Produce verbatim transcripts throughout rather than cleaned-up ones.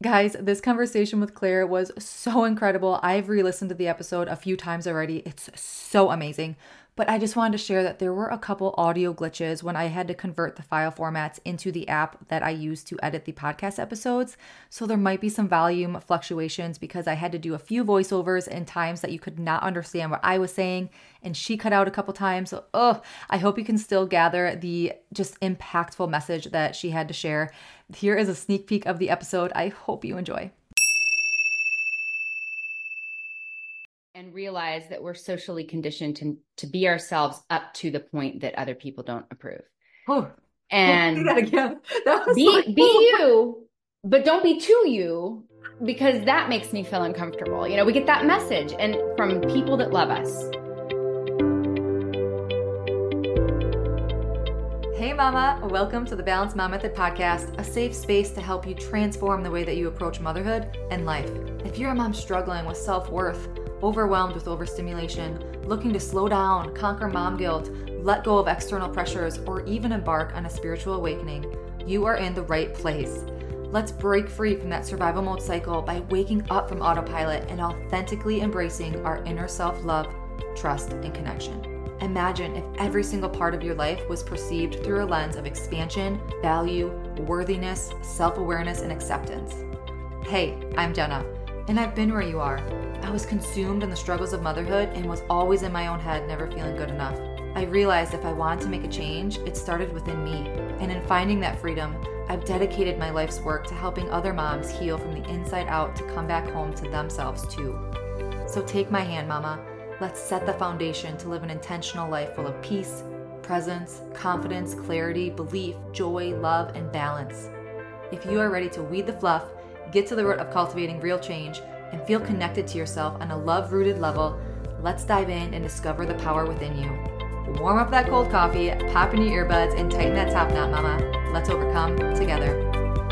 Guys, this conversation with Claire was so incredible. I've re-listened to the episode a few times already. It's so amazing. But I just wanted to share that there were a couple audio glitches when I had to convert the file formats into the app that I use to edit the podcast episodes. So there might be some volume fluctuations because I had to do a few voiceovers in times that you could not understand what I was saying, and she cut out a couple times. So, oh, I hope you can still gather the just impactful message that she had to share. Here is a sneak peek of the episode. I hope you enjoy. And realize that we're socially conditioned to, to be ourselves up to the point that other people don't approve. Oh, and do that again. That was be, like, be you, but don't be too you, because that makes me feel uncomfortable. You know, we get that message and from people that love us. Hey mama, welcome to the Balanced Mom Method podcast, a safe space to help you transform the way that you approach motherhood and life. If you're a mom struggling with self-worth, overwhelmed with overstimulation, looking to slow down, conquer mom guilt, let go of external pressures, or even embark on a spiritual awakening, you are in the right place. Let's break free from that survival mode cycle by waking up from autopilot and authentically embracing our inner self-love, trust, and connection. Imagine if every single part of your life was perceived through a lens of expansion, value, worthiness, self-awareness, and acceptance. Hey, I'm Jenna, and I've been where you are. I was consumed in the struggles of motherhood and was always in my own head, never feeling good enough. I realized if I wanted to make a change, it started within me. And in finding that freedom, I've dedicated my life's work to helping other moms heal from the inside out to come back home to themselves too. So take my hand, mama. Let's set the foundation to live an intentional life full of peace, presence, confidence, clarity, belief, joy, love, and balance. If you are ready to weed the fluff, get to the root of cultivating real change, and feel connected to yourself on a love-rooted level, let's dive in and discover the power within you. Warm up that cold coffee, pop in your earbuds, and tighten that top knot, mama. Let's overcome together.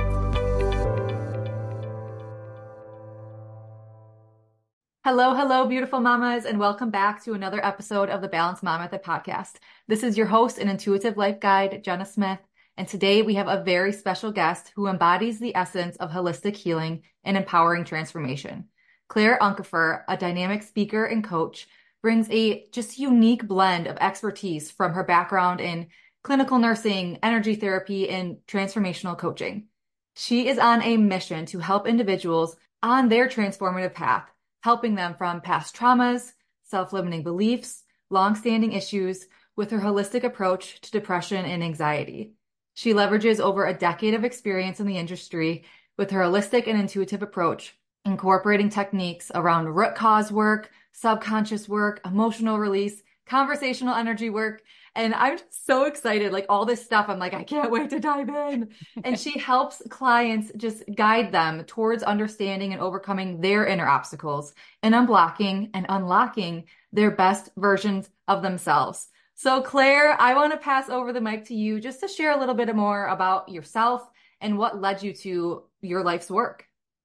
Hello, hello, beautiful mamas, and welcome back to another episode of the Balanced Mom Method podcast. This is your host and intuitive life guide, Jenna Smith, and today we have a very special guest who embodies the essence of holistic healing and empowering transformation. Claire Unkefer, a dynamic speaker and coach, brings a just unique blend of expertise from her background in clinical nursing, energy therapy, and transformational coaching. She is on a mission to help individuals on their transformative path, helping them from past traumas, self-limiting beliefs, long-standing issues with her holistic approach to depression and anxiety. She leverages over a decade of experience in the industry with her holistic and intuitive approach, incorporating techniques around root cause work, subconscious work, emotional release, conversational energy work. And I'm just so excited, like all this stuff. I'm like, I can't wait to dive in. And she helps clients just guide them towards understanding and overcoming their inner obstacles and unblocking and unlocking their best versions of themselves. So Claire, I want to pass over the mic to you just to share a little bit more about yourself and what led you to your life's work.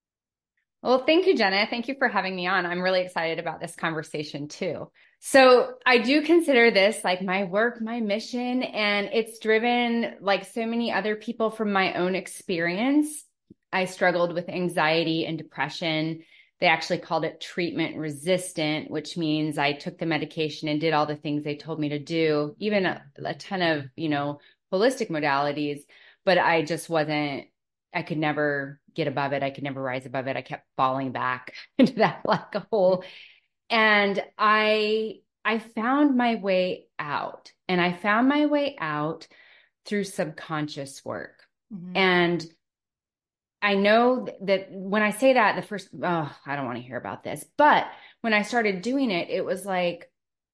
Well, thank you, Jenna. Thank you for having me on. I'm really excited about this conversation too. So I do consider this like my work, my mission, and it's driven like so many other people from my own experience. I struggled with anxiety and depression. They actually called it treatment resistant, which means I took the medication and did all the things they told me to do, even a, a ton of, you know, holistic modalities, but I just wasn't, I could never get above it. I could never rise above it. I kept falling back into that black hole. And I, I found my way out, and I found my way out through subconscious work. Mm-hmm. And I know that when I say that, the first, oh, I don't want to hear about this, but when I started doing it, it was like,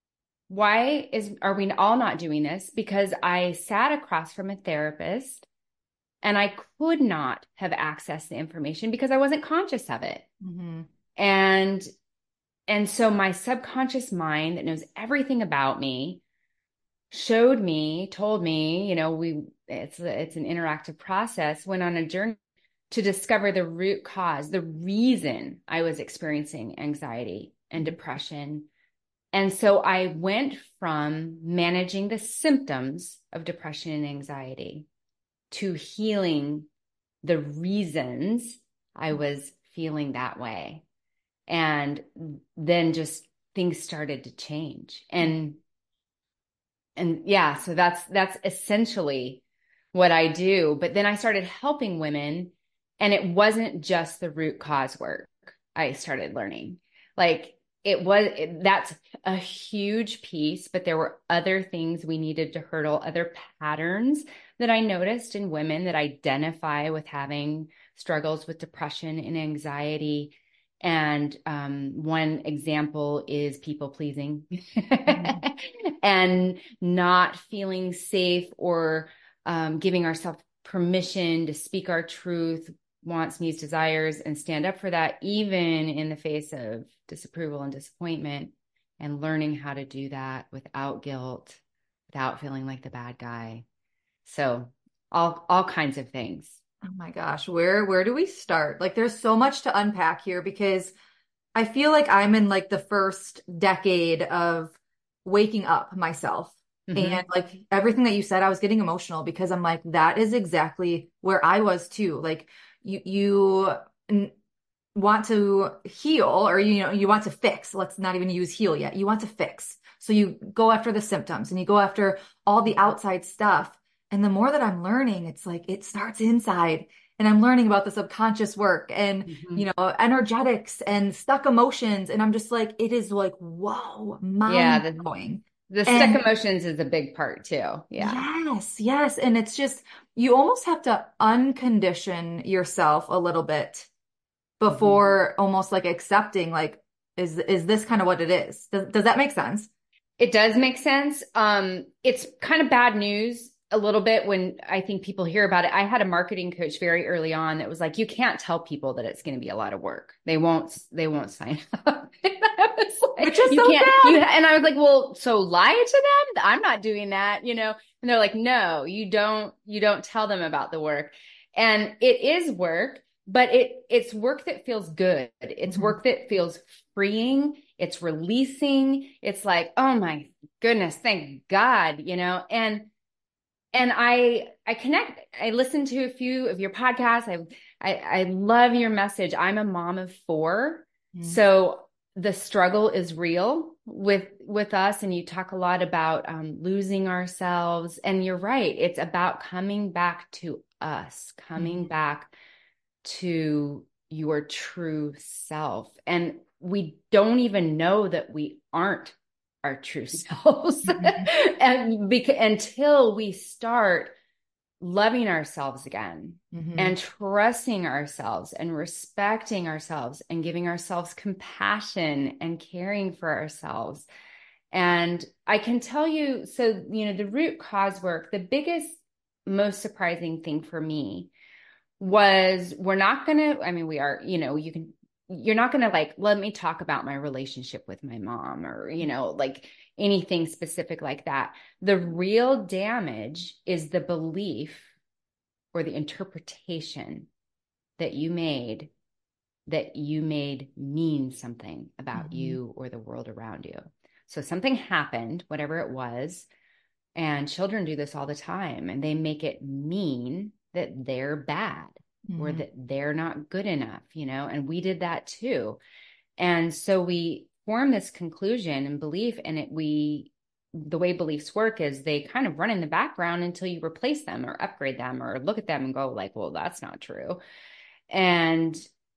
why is, are we all not doing this? Because I sat across from a therapist and I could not have accessed the information because I wasn't conscious of it. Mm-hmm. And, and so my subconscious mind that knows everything about me showed me, told me, you know, we, it's, it's an interactive process, went on a journey to discover the root cause, the reason I was experiencing anxiety and depression. And so I went from managing the symptoms of depression and anxiety to healing the reasons I was feeling that way. And then just things started to change. And and yeah, so that's that's essentially what I do. But then I started helping women, and it wasn't just the root cause work I started learning. Like it was, it, that's a huge piece, but there were other things we needed to hurdle, other patterns that I noticed in women that identify with having struggles with depression and anxiety. And um, one example is people pleasing mm-hmm. and not feeling safe or um, giving ourselves permission to speak our truth, wants, needs, desires, and stand up for that, even in the face of disapproval and disappointment, and learning how to do that without guilt, without feeling like the bad guy. So all, all kinds of things. Oh my gosh, where where do we start? Like there's so much to unpack here because I feel like I'm in like the first decade of waking up myself. Mm-hmm. And like everything that you said, I was getting emotional because I'm like, that is exactly where I was too. Like you you n- want to heal, or you know, you want to fix. Let's not even use heal yet. You want to fix. So you go after the symptoms and you go after all the outside stuff. And the more that I'm learning, it's like it starts inside, and I'm learning about the subconscious work and, mm-hmm. you know, energetics and stuck emotions. And I'm just like, it is like, whoa, mind blowing. The, the stuck emotions is a big part too. Yeah. Yes. Yes. And it's just, you almost have to uncondition yourself a little bit before mm-hmm. almost like accepting, like, is, is this kind of what it is? Does, does that make sense? It does make sense. Um, it's kind of bad news a little bit when I think people hear about it. I had a marketing coach very early on that was like, you can't tell people that it's going to be a lot of work. They won't, they won't sign up. Like, which is you so can't, bad. You, and I was like, well, so lie to them. I'm not doing that, you know? And they're like, no, you don't, you don't tell them about the work. And it is work, but it, it's work that feels good. It's mm-hmm. work that feels freeing. It's releasing. It's like, oh my goodness, thank God, you know? And And I, I connect, I listened to a few of your podcasts. I, I, I love your message. I'm a mom of four. Mm-hmm. So the struggle is real with, with us. And you talk a lot about um, losing ourselves, and you're right. It's about coming back to us, coming mm-hmm. back to your true self. And we don't even know that we aren't our true selves mm-hmm. and beca- until we start loving ourselves again mm-hmm. and trusting ourselves and respecting ourselves and giving ourselves compassion and caring for ourselves. And I can tell you, so, you know, the root cause work, the biggest, most surprising thing for me was we're not going to, I mean, we are, you know, you can, you're not going to like, let me talk about my relationship with my mom or, you know, like anything specific like that. The real damage is the belief or the interpretation that you made, that you made mean something about mm-hmm. you or the world around you. So something happened, whatever it was, and children do this all the time, and they make it mean that they're bad. Mm-hmm. or that they're not good enough, you know, and we did that too. And so we form this conclusion and belief, and it, we, the way beliefs work is they kind of run in the background until you replace them or upgrade them or look at them and go like, well, that's not true. And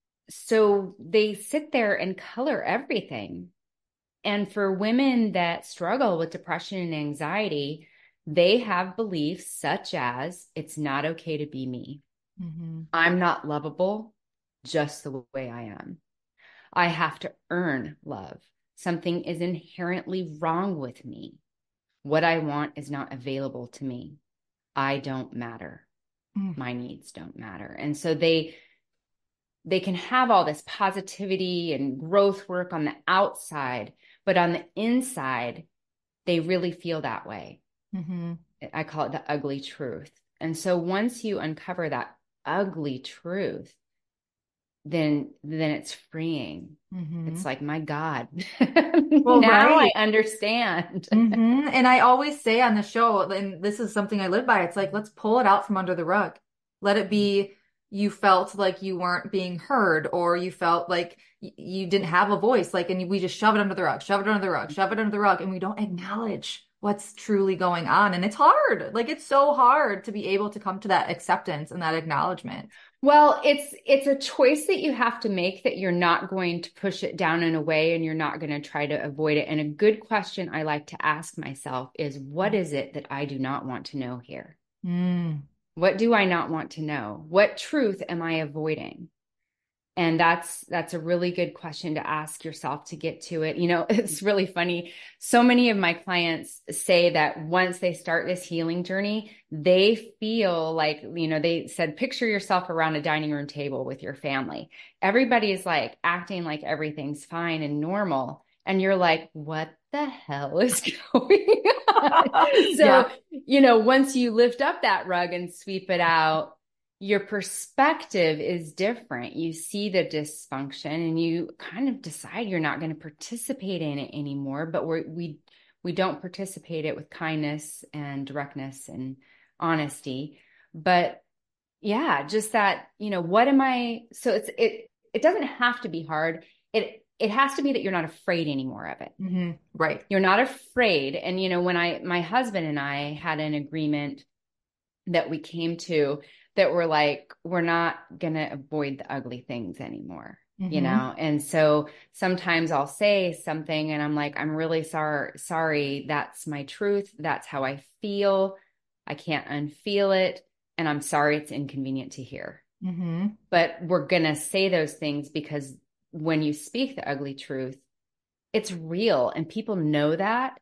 so they sit there and color everything. And for women that struggle with depression and anxiety, they have beliefs such as, it's not okay to be me. Mm-hmm. I'm not lovable just the way I am. I have to earn love. Something is inherently wrong with me. What I want is not available to me. I don't matter. Mm. My needs don't matter. And so they, they can have all this positivity and growth work on the outside, but on the inside, they really feel that way. Mm-hmm. I call it the ugly truth. And so once you uncover that ugly truth, then then it's freeing. Mm-hmm. It's like, my God, well, now right. I understand. Mm-hmm. And I always say on the show, and this is something I live by, it's like, let's pull it out from under the rug. Let it be, you felt like you weren't being heard, or you felt like y- you didn't have a voice, like, and we just shove it under the rug, shove it under the rug, shove it under the rug, and we don't acknowledge what's truly going on. And it's hard. Like, it's so hard to be able to come to that acceptance and that acknowledgement. Well, it's it's a choice that you have to make, that you're not going to push it down in a way and you're not going to try to avoid it. And a good question I like to ask myself is, what is it that I do not want to know here? Mm. What do I not want to know? What truth am I avoiding? And that's that's a really good question to ask yourself to get to it. You know, it's really funny. So many of my clients say that once they start this healing journey, they feel like, you know, they said, picture yourself around a dining room table with your family. Everybody's like acting like everything's fine and normal. And you're like, what the hell is going on? So, Yeah. you know, once you lift up that rug and sweep it out, your perspective is different. You see the dysfunction and you kind of decide you're not going to participate in it anymore, but we're, we, we don't participate it with kindness and directness and honesty. But yeah, just that, you know, what am I, so it's, it, it doesn't have to be hard. It, it has to be that you're not afraid anymore of it. Mm-hmm. Right. You're not afraid. And, you know, when I, my husband and I had an agreement that we came to, that we're like, we're not going to avoid the ugly things anymore, mm-hmm. you know? And so sometimes I'll say something and I'm like, I'm really sorry, sorry. That's my truth. That's how I feel. I can't unfeel it. And I'm sorry it's inconvenient to hear. Mm-hmm. But we're going to say those things because when you speak the ugly truth, it's real and people know that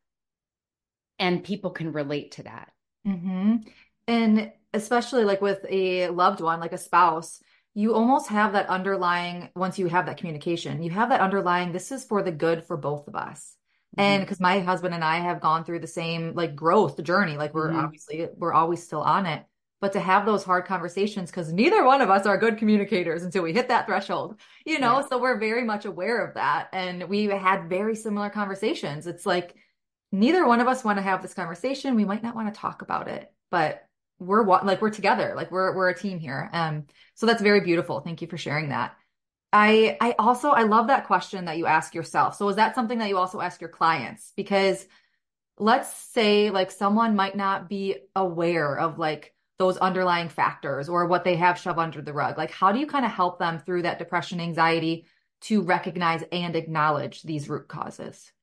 and people can relate to that. Mm-hmm. And especially like with a loved one, like a spouse, you almost have that underlying, once you have that communication, you have that underlying, this is for the good for both of us. Mm-hmm. And because my husband and I have gone through the same like growth journey, like we're mm-hmm. obviously, we're always still on it, but to have those hard conversations, because neither one of us are good communicators until we hit that threshold, you know, yeah. So we're very much aware of that. And we had very similar conversations. It's like, neither one of us want to have this conversation. We might not want to talk about it, but we're like, we're together, like we're, we're a team here. Um, so that's very beautiful. Thank you for sharing that. I, I also, I love that question that you ask yourself. So is that something that you also ask your clients? Because let's say like someone might not be aware of like those underlying factors or what they have shoved under the rug. Like, how do you kind of help them through that depression, anxiety to recognize and acknowledge these root causes?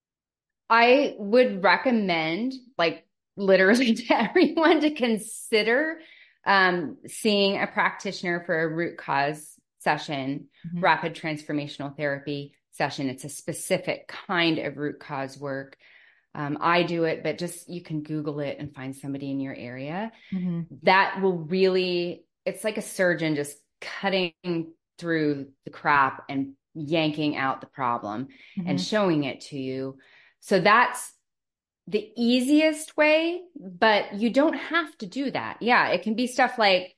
I would recommend like literally to everyone to consider um, seeing a practitioner for a root cause session, mm-hmm. rapid transformational therapy session. It's a specific kind of root cause work. Um, I do it, but just, you can Google it and find somebody in your area. Mm-hmm. That will really, it's like a surgeon just cutting through the crap and yanking out the problem mm-hmm. and showing it to you. So that's the easiest way, but you don't have to do that. Yeah. It can be stuff like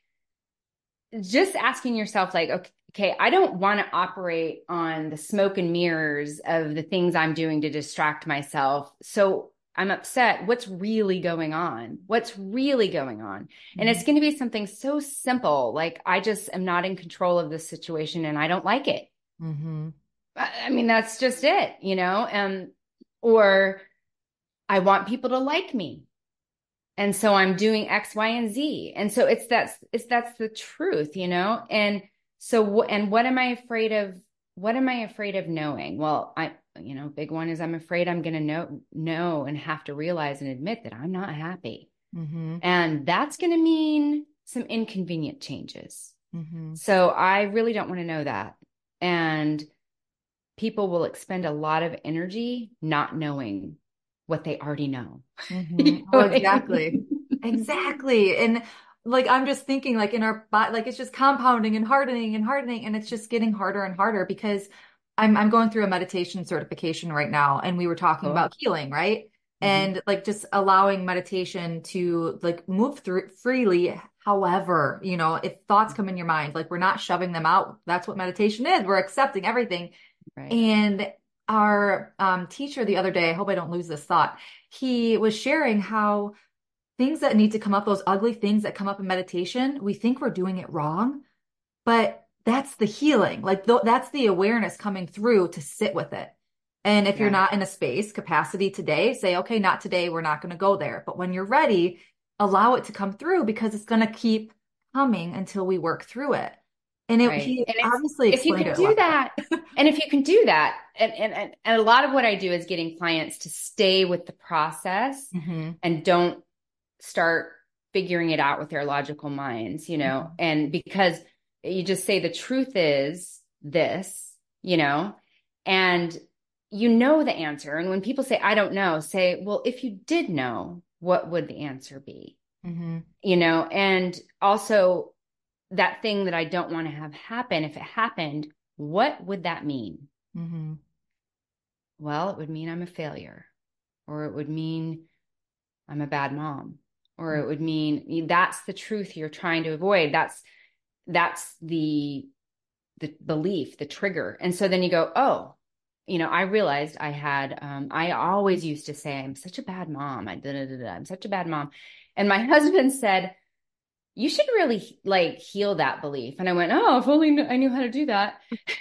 just asking yourself like, okay, okay, I don't want to operate on the smoke and mirrors of the things I'm doing to distract myself. So I'm upset. What's really going on? What's really going on? Mm-hmm. And it's going to be something so simple. Like, I just am not in control of this situation and I don't like it. Mm-hmm. I mean, that's just it, you know? Um, or I want people to like me. And so I'm doing X, Y, and Z. And so it's that's, it's, that's the truth, you know? And so, and what am I afraid of? What am I afraid of knowing? Well, I, you know, big one is I'm afraid I'm going to know, know and have to realize and admit that I'm not happy. Mm-hmm. And that's going to mean some inconvenient changes. Mm-hmm. So I really don't want to know that. And people will expend a lot of energy not knowing what they already know. Mm-hmm. You know oh, exactly. I mean? Exactly. And like, I'm just thinking like in our body, like it's just compounding and hardening and hardening. And it's just getting harder and harder because I'm, I'm going through a meditation certification right now. And we were talking oh. about healing, right? Mm-hmm. And like just allowing meditation to like move through freely. However, you know, if thoughts come in your mind, like we're not shoving them out. That's what meditation is. We're accepting everything. Right. And our um, teacher the other day, I hope I don't lose this thought. He was sharing how things that need to come up, those ugly things that come up in meditation, we think we're doing it wrong, but that's the healing. Like th that's the awareness coming through to sit with it. And if you're Yeah. not in a space capacity today, say, okay, not today, we're not going to go there. But when you're ready, allow it to come through because it's going to keep coming until we work through it. And it, Right. he And if obviously if you explained can it do well. that, and if you can do that, and, and and and a lot of what I do is getting clients to stay with the process Hmm. and don't start figuring it out with their logical minds, you know, and because you just say the truth is this, you know, and you know the answer. And when people say, I don't know, say, well, if you did know, what would the answer be? Hmm. You know, and also that thing that I don't want to have happen, if it happened, what would that mean? Hmm. Well, it would mean I'm a failure, or it would mean I'm a bad mom, or it would mean that's the truth you're trying to avoid. That's that's the the belief, the trigger. And so then you go, oh, you know, I realized I had um, I always used to say I'm such a bad mom. I da, da, da, da, I'm such a bad mom. And my husband said, you should really like heal that belief. And I went, oh, if only I knew how to do that.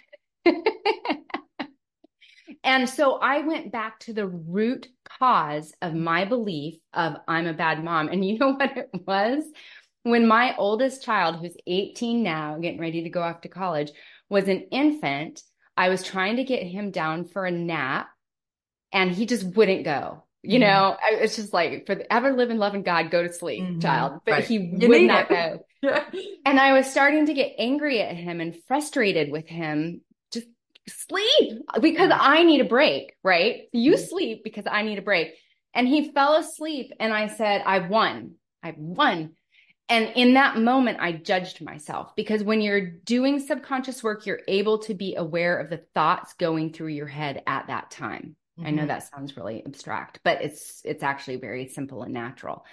And so I went back to the root cause of my belief of I'm a bad mom. And you know what it was? When my oldest child, who's eighteen now, getting ready to go off to college, was an infant, I was trying to get him down for a nap and he just wouldn't go. You Hmm. know, it's just like, for the ever live and love in God, go to sleep, Hmm. child. But Right. he You would need not it. go. Yeah. And I was starting to get angry at him and frustrated with him. Just sleep because Right. I need a break, right? You sleep because I need a break. And he fell asleep and I said, I won. I won. And in that moment, I judged myself because when you're doing subconscious work, you're able to be aware of the thoughts going through your head at that time. I know Hmm. that sounds really abstract, but it's it's actually very simple and natural.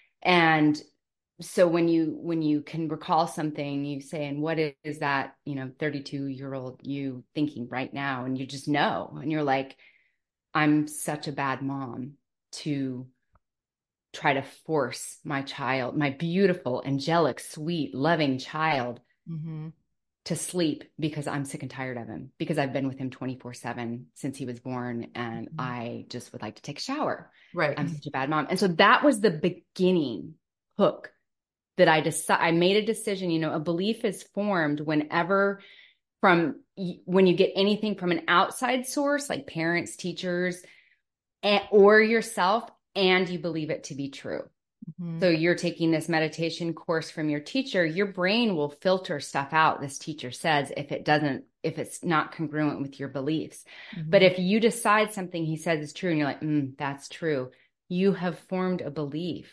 And so when you when you can recall something, you say, and what is that, you know, thirty-two year old you thinking right now? And you just know, and you're like, I'm such a bad mom to try to force my child, my beautiful, angelic, sweet, loving child, Hmm. to sleep because I'm sick and tired of him, because I've been with him twenty-four seven since he was born. And I just would like to take a shower. Right. I'm such a bad mom. And so that was the beginning hook that I decided. I made a decision. You know, a belief is formed whenever from when you get anything from an outside source, like parents, teachers, and, or yourself, and you believe it to be true. Hmm. So you're taking this meditation course from your teacher, your brain will filter stuff out, this teacher says, if it doesn't, if it's not congruent with your beliefs. But Hmm. if you decide something he says is true and you're like, mm, that's true, you have formed a belief.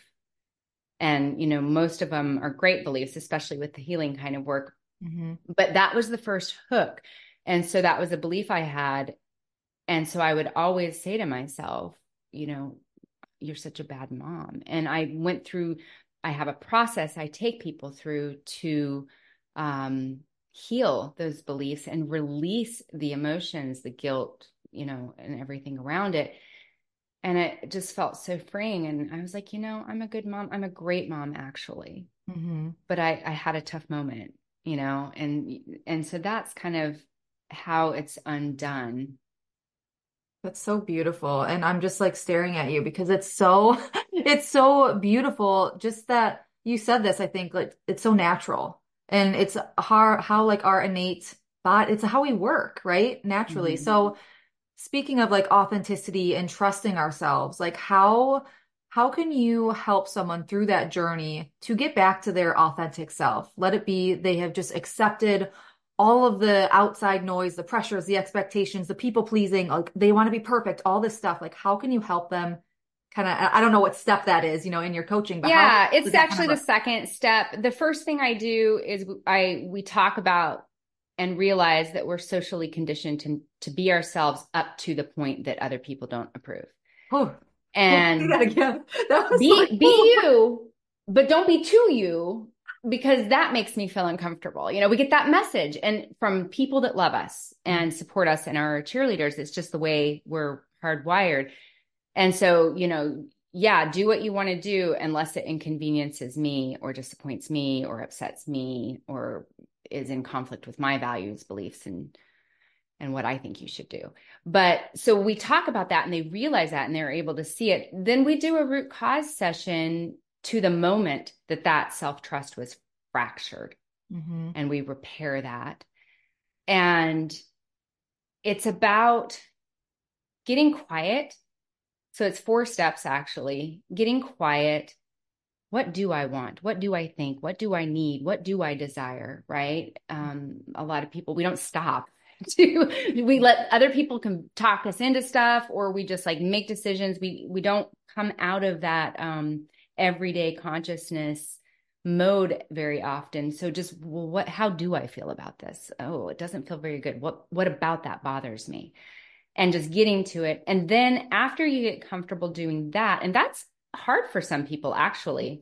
And, you know, most of them are great beliefs, especially with the healing kind of work. Hmm. But that was the first hook. And so that was a belief I had. And so I would always say to myself, you know, you're such a bad mom. And I went through, I have a process I take people through to um, heal those beliefs and release the emotions, the guilt, you know, and everything around it. And it just felt so freeing. And I was like, you know, I'm a good mom. I'm a great mom, actually. Hmm. But I, I had a tough moment, you know, and and so that's kind of how it's undone. That's so beautiful. And I'm just like staring at you because it's so it's so beautiful. Just that you said this, I think like it's so natural. And it's how how like our innate body, it's how we work, right? Naturally. Mm-hmm. So speaking of like authenticity and trusting ourselves, like how how can you help someone through that journey to get back to their authentic self? Let it be they have just accepted all of the outside noise, the pressures, the expectations, the people pleasing, like they want to be perfect, all this stuff. Like how can you help them kind of, I don't know what step that is, you know, in your coaching, but how Yeah, does it's that kind of actually the look? second step. The first thing I do is I we talk about and realize that we're socially conditioned to to be ourselves up to the point that other people don't approve. Oh, oh, say And that again. That was like, be be you, but don't be too you, because that makes me feel uncomfortable. You know, we get that message and from people that love us and support us and our cheerleaders. It's just the way we're hardwired. And so, you know, yeah, do what you want to do unless it inconveniences me or disappoints me or upsets me or is in conflict with my values, beliefs, and and what I think you should do. But so we talk about that and they realize that and they're able to see it. Then we do a root cause session to the moment that that self-trust was fractured, mm-hmm. and we repair that. And it's about getting quiet. So it's four steps, actually. Getting quiet. What do I want? What do I think? What do I need? What do I desire? Right? Um, a lot of people, we don't stop. to we let other people can talk us into stuff, or we just like make decisions. We we don't come out of that um, everyday consciousness mode very often. So just, well, what, how do I feel about this? Oh, it doesn't feel very good. What, what about that bothers me? And just getting to it. And then after you get comfortable doing that, and that's hard for some people actually,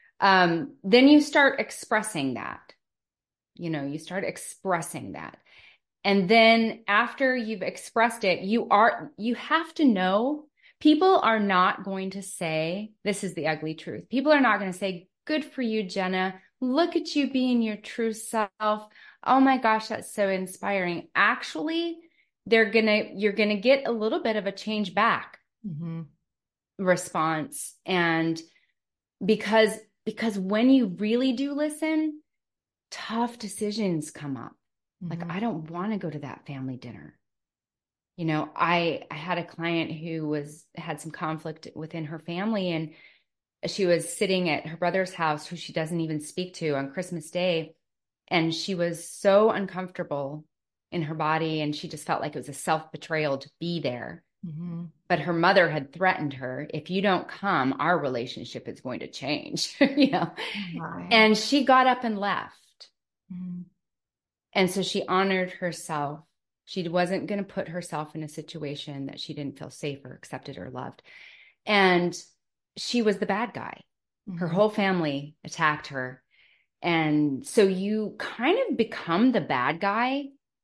um, then you start expressing that, you know, you start expressing that. And then after you've expressed it, you are, you have to know people are not going to say, this is the ugly truth. People are not going to say, good for you, Jenna. Look at you being your true self. Oh my gosh, that's so inspiring. Actually, they're going to, you're going to get a little bit of a change back mm-hmm. response. And because, because when you really do listen, tough decisions come up. Mm-hmm. Like, I don't want to go to that family dinner. You know, I, I had a client who was, had some conflict within her family, and she was sitting at her brother's house, who she doesn't even speak to, on Christmas Day. And she was so uncomfortable in her body. And she just felt like it was a self-betrayal to be there. Mm-hmm. But her mother had threatened her, if you don't come, our relationship is going to change, you know, oh, and she got up and left. Mm-hmm. And so she honored herself. She wasn't going to put herself in a situation that she didn't feel safe or accepted or loved. And she was the bad guy. Mm-hmm. Her whole family attacked her. And so you kind of become the bad guy.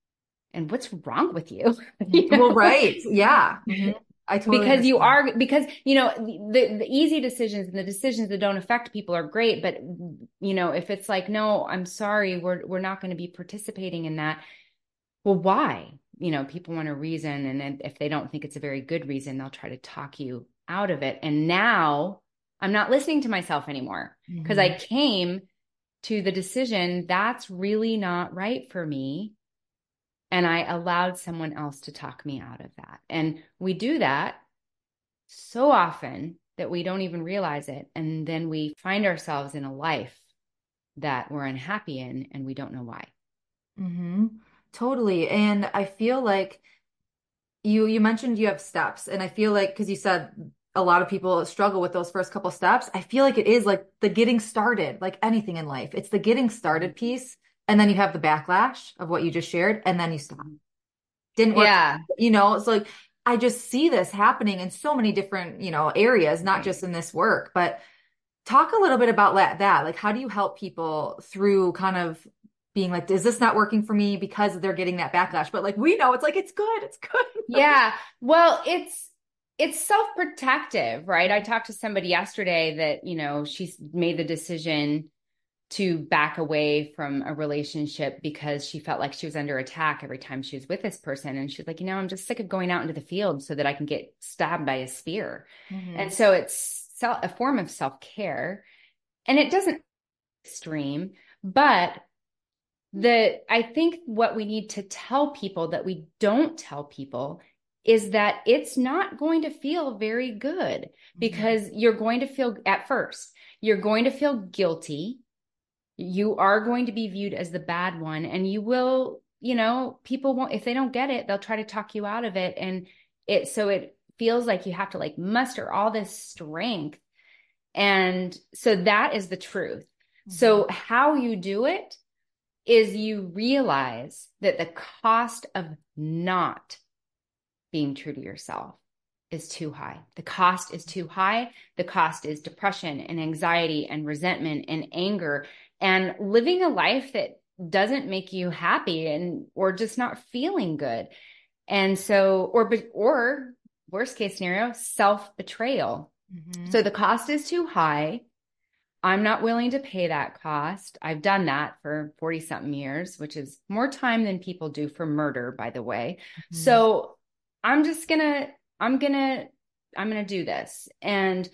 And what's wrong with you? You know? Well, right. Yeah. Mm-hmm. I totally because understand. you are, because, you know, the, the easy decisions and the decisions that don't affect people are great. But, you know, if it's like, no, I'm sorry, we're, we're not going to be participating in that. Well, why? You know, people want a reason. And if they don't think it's a very good reason, they'll try to talk you out of it. And now I'm not listening to myself anymore, because mm-hmm. I came to the decision that's really not right for me. And I allowed someone else to talk me out of that. And we do that so often that we don't even realize it. And then we find ourselves in a life that we're unhappy in, and we don't know why. Mm-hmm. Totally. And I feel like you, you mentioned you have steps, and I feel like, because you said a lot of people struggle with those first couple steps. I feel like it is like the getting started, like anything in life. It's the getting started piece. And then you have the backlash of what you just shared, and then you stop. Didn't work. Yeah. You know, it's like, I just see this happening in so many different, you know, areas, not just in this work. But talk a little bit about that. Like, how do you help people through kind of being like, is this not working for me, because they're getting that backlash? But like, we know it's like, it's good. It's good. Yeah. Well, it's, it's self-protective, right? I talked to somebody yesterday that, you know, she's made the decision to back away from a relationship because she felt like she was under attack every time she was with this person. And she's like, you know, I'm just sick of going out into the field so that I can get stabbed by a spear. Mm-hmm. And so it's self, a form of self-care, and it doesn't extreme, but the, I think what we need to tell people that we don't tell people is that it's not going to feel very good, mm-hmm. because you're going to feel, at first, you're going to feel guilty. You are going to be viewed as the bad one, and you will, you know, people won't, if they don't get it, they'll try to talk you out of it. And it, so it feels like you have to like muster all this strength. And so that is the truth. Mm-hmm. So how you do it is you realize that the cost of not being true to yourself is too high. The cost is too high. The cost is depression and anxiety and resentment and anger, and living a life that doesn't make you happy, and, or just not feeling good. And so, or, or worst case scenario, self-betrayal. Mm-hmm. So the cost is too high. I'm not willing to pay that cost. I've done that for forty something years, which is more time than people do for murder, by the way. Mm-hmm. So I'm just gonna, I'm gonna, I'm gonna do this. And,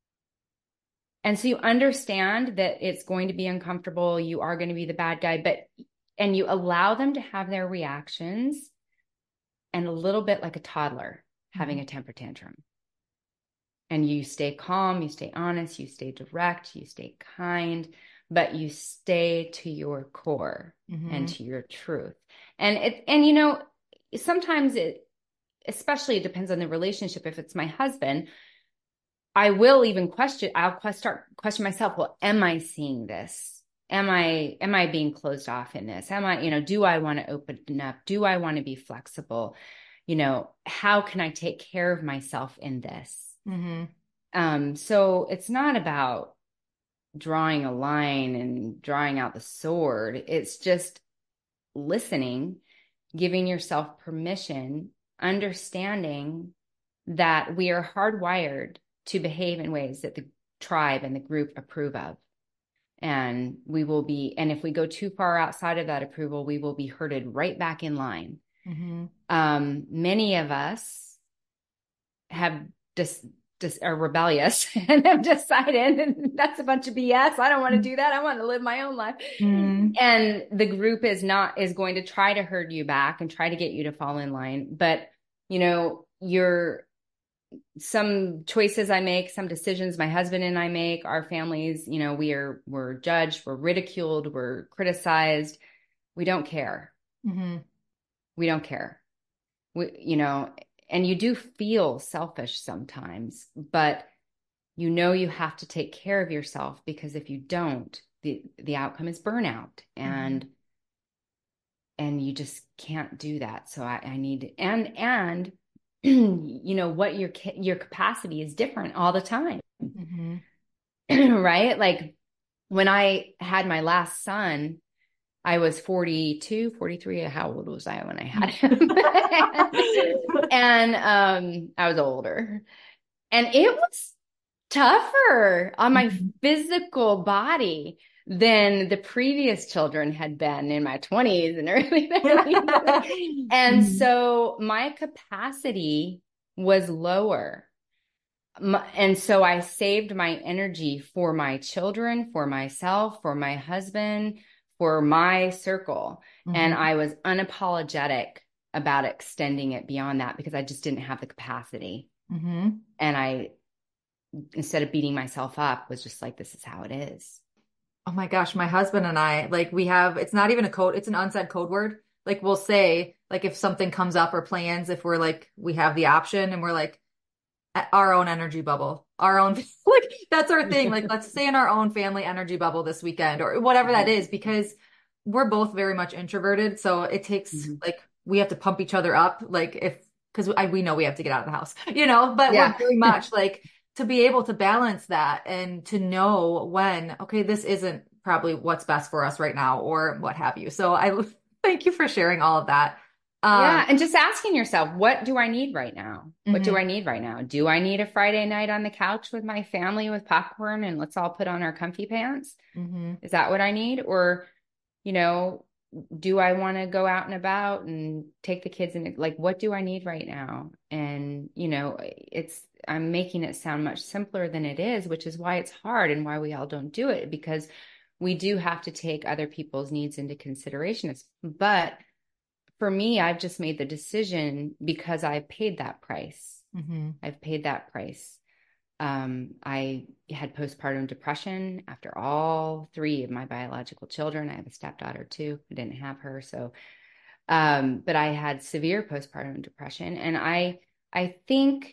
and so you understand that it's going to be uncomfortable. You are going to be the bad guy, but, and you allow them to have their reactions, and a little bit like a toddler having mm-hmm. a temper tantrum. And you stay calm, you stay honest, you stay direct, you stay kind, but you stay to your core mm-hmm. and to your truth. And it, and you know, sometimes it, especially it depends on the relationship. If it's my husband, I will even question, I'll start question myself. Well, am I seeing this? Am I, am I being closed off in this? Am I, you know, do I want to open up? Do I want to be flexible? You know, how can I take care of myself in this? Mm-hmm. Um, so it's not about drawing a line and drawing out the sword. It's just listening, giving yourself permission, understanding that we are hardwired to behave in ways that the tribe and the group approve of. And we will be, and if we go too far outside of that approval, we will be herded right back in line. Mm-hmm. Um, many of us have just, just are rebellious and have decided and that's a bunch of B S. I don't want to do that. I want to live my own life. Mm-hmm. And the group is not, is going to try to herd you back and try to get you to fall in line. But, you know, you're, some choices I make, some decisions my husband and I make, our families, you know, we are, we're judged, we're ridiculed, we're criticized. We don't care. Mm-hmm. We don't care. We, you know, and you do feel selfish sometimes, but you know, you have to take care of yourself, because if you don't, the, the outcome is burnout, and, mm-hmm. and you just can't do that. So I, I need, and, and, you know, what your, your capacity is different all the time. Mm-hmm. Right? Like when I had my last son, I was forty-two, forty-three. How old was I when I had him? And um, I was older, and it was tougher on my mm-hmm. physical body than the previous children had been in my twenties and early thirties. And mm-hmm. so my capacity was lower. And so I saved my energy for my children, for myself, for my husband, for my circle. Mm-hmm. And I was unapologetic about extending it beyond that, because I just didn't have the capacity. Mm-hmm. And I, instead of beating myself up, was just like, this is how it is. Oh my gosh, my husband and I, like we have, it's not even a code, it's an unsaid code word. Like we'll say, like if something comes up or plans, if we're like, we have the option and we're like, our own energy bubble, our own, like that's our thing. Like let's stay in our own family energy bubble this weekend or whatever that is, because we're both very much introverted. So it takes mm-hmm. like, we have to pump each other up. Like if, cause I, we know we have to get out of the house, you know, but yeah. we're very much like, to be able to balance that and to know when, okay, this isn't probably what's best for us right now or what have you. So I thank you for sharing all of that. Um, yeah. And just asking yourself, what do I need right now? Mm-hmm. What do I need right now? Do I need a Friday night on the couch with my family with popcorn and let's all put on our comfy pants? Mm-hmm. Is that what I need? Or, you know, do I want to go out and about and take the kids and like, what do I need right now? And, you know, it's, I'm making it sound much simpler than it is, which is why it's hard and why we all don't do it, because we do have to take other people's needs into consideration. But for me, I've just made the decision because I paid that price. Mm-hmm. I've paid that price. Um, I had postpartum depression after all three of my biological children. I have a stepdaughter too. I didn't have her. So, um, but I had severe postpartum depression. And I, I think,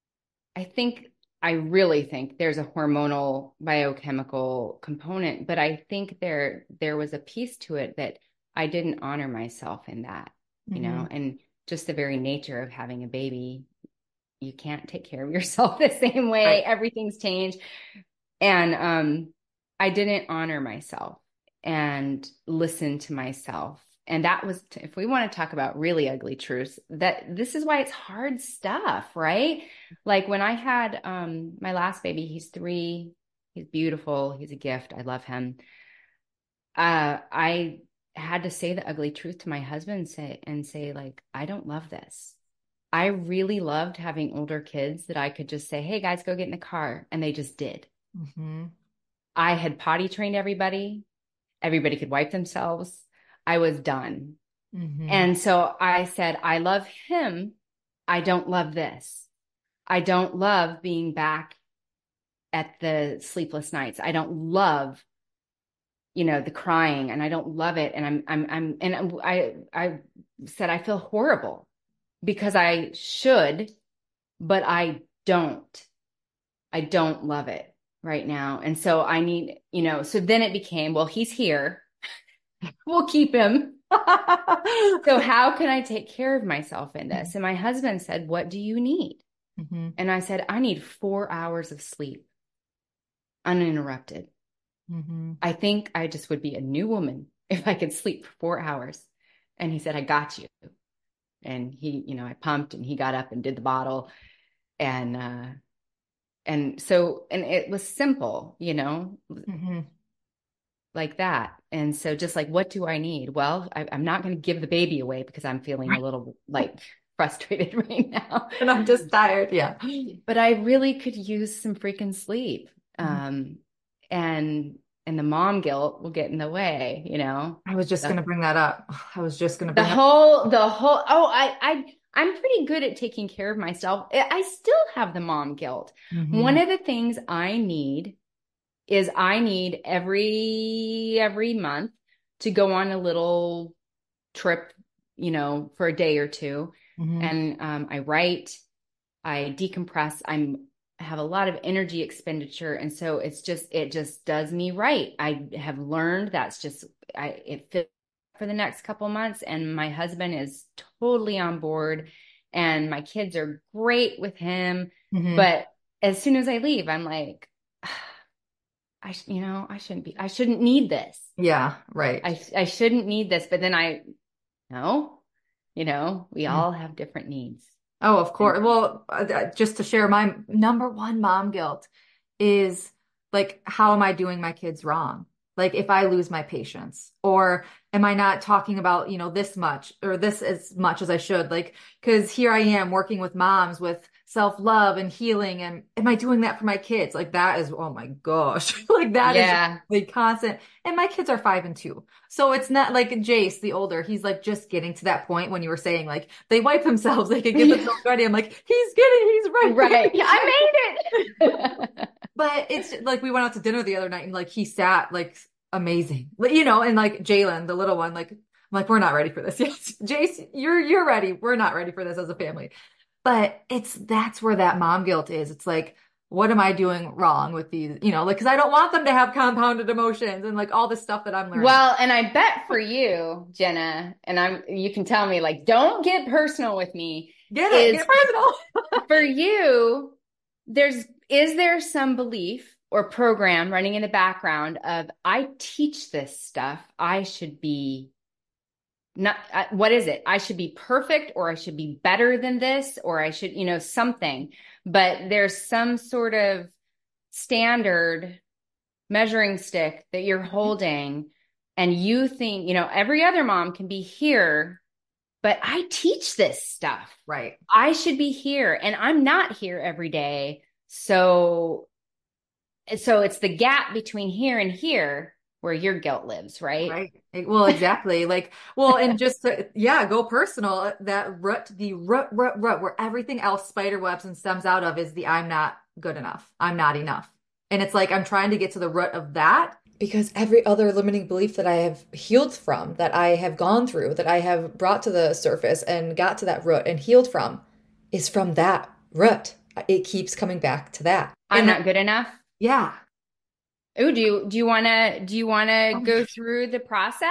I think, I really think there's a hormonal biochemical component, but I think there, there was a piece to it that I didn't honor myself in that, you mm-hmm. know, and just the very nature of having a baby, you can't take care of yourself the same way. Right. Everything's changed. And, um, I didn't honor myself and listen to myself. And that was, if we want to talk about really ugly truths, that this is why it's hard stuff, right? Like when I had, um, my last baby, he's three, He's beautiful. He's a gift. I love him. Uh, I had to say the ugly truth to my husband and say, and say like, I don't love this. I really loved having older kids that I could just say, hey guys, go get in the car. And they just did. Mm-hmm. I had potty trained everybody. Everybody could wipe themselves. I was done. Mm-hmm. And so I said, I love him. I don't love this. I don't love being back at the sleepless nights. I don't love, you know, the crying, and I don't love it. And I'm, I'm, I'm, and I, I said, I feel horrible because I should, but I don't, I don't love it right now. And so I need, you know, so then it became, well, he's here. We'll keep him. So how can I take care of myself in this? And my husband said, what do you need? Mm-hmm. And I said, I need four hours of sleep uninterrupted. Mm-hmm. I think I just would be a new woman if I could sleep for four hours. And he said, I got you. And he, you know, I pumped and he got up and did the bottle. And, uh, and so, and it was simple, you know, Mm-hmm. like that. And so just like, what do I need? Well, I, I'm not going to give the baby away because I'm feeling a little like frustrated right now. And I'm just tired. Yeah. But I really could use some freaking sleep. Mm-hmm. Um, and, and the mom guilt will get in the way, you know? I was just the, going to bring that up. I was just going to the bring whole, the whole, oh, I, I, I'm pretty good at taking care of myself. I still have the mom guilt. Mm-hmm. One of the things I need is I need every, every month to go on a little trip, you know, for a day or two. Mm-hmm. And um, I write, I decompress. I'm I have a lot of energy expenditure. And so it's just, it just does me right. I have learned that's just, I, it fits for the next couple months. And my husband is totally on board and my kids are great with him. Mm-hmm. But as soon as I leave, I'm like, I, you know, I shouldn't be, I shouldn't need this. Yeah. Right. I, I shouldn't need this. But then I, no, you know, we Mm. all have different needs. Oh, of course. Well, uh, just to share, my number one mom guilt is like, how am I doing my kids wrong? Like if I lose my patience, or am I not talking about, you know, this much or this as much as I should? Like, because here I am working with moms with self-love and healing. And am I doing that for my kids? Like that is, oh my gosh, like that Yeah. is the constant. And my kids are five and two. So it's not like Jace, the older, he's like just getting to that point when you were saying like they wipe themselves, they can get Yeah. themselves ready. I'm like, he's getting, he's right. Right. I made it. But it's like we went out to dinner the other night and like he sat like amazing, Like, you know, and like Jalen, the little one, like I'm like, we're not ready for this. Yes, Jace, you're you're ready. We're not ready for this as a family. But it's that's where that mom guilt is. It's like, what am I doing wrong with these? You know, like because I don't want them to have compounded emotions and like all this stuff that I'm learning. Well, and I bet for you, Jenna, and I'm you can tell me like, don't get personal with me. Get it, is, get personal. For you, there's is there some belief or program running in the background of I teach this stuff, I should be not uh, what is it? I should be perfect, or I should be better than this, or I should, you know, something. But there's some sort of standard measuring stick that you're holding, and you think, you know, every other mom can be here, but I teach this stuff. Right. I should be here, and I'm not here every day. So, so it's the gap between here and here where your guilt lives, right? Right. Well, exactly. Like, well, and just to, yeah, go personal. That root, the root, root, root, where everything else spider webs and stems out of is the I'm not good enough. I'm not enough. And it's like I'm trying to get to the root of that, because every other limiting belief that I have healed from, that I have gone through, that I have brought to the surface and got to that root and healed from, is from that root. It keeps coming back to that. I'm And not good enough. Yeah. Oh, do you do you want to do you want to go through the process?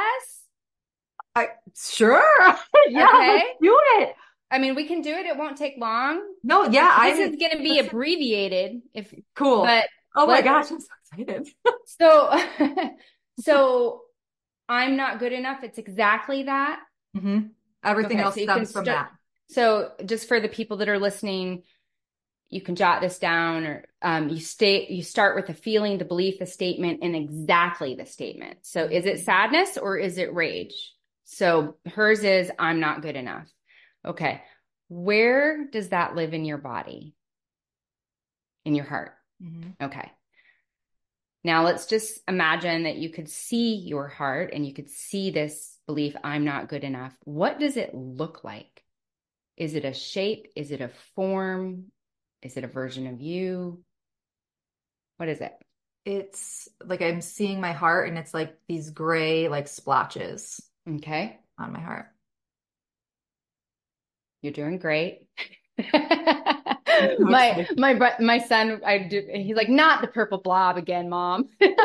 I sure. Yeah, Okay. let's do it. I mean, we can do it. It won't take long. No, yeah, This I'm is going to be abbreviated if cool. but Oh my let- gosh, I'm so excited. so so I'm not good enough. It's exactly that. hmm Everything Okay, else so you can stems from start- that. So just for the people that are listening, you can jot this down, or um, you state, you start with a feeling, the belief, the statement, and exactly the statement. So is it sadness or is it rage? So hers is, I'm not good enough. Okay. Where does that live in your body? In your heart. Mm-hmm. Okay. Now let's just imagine that you could see your heart and you could see this belief, I'm not good enough. What does it look like? Is it a shape? Is it a form? Is it a version of you? What is it? It's like I'm seeing my heart and it's like these gray like splotches Okay. on my heart. You're doing great. my my my son, I do, he's like, not the purple blob again, mom.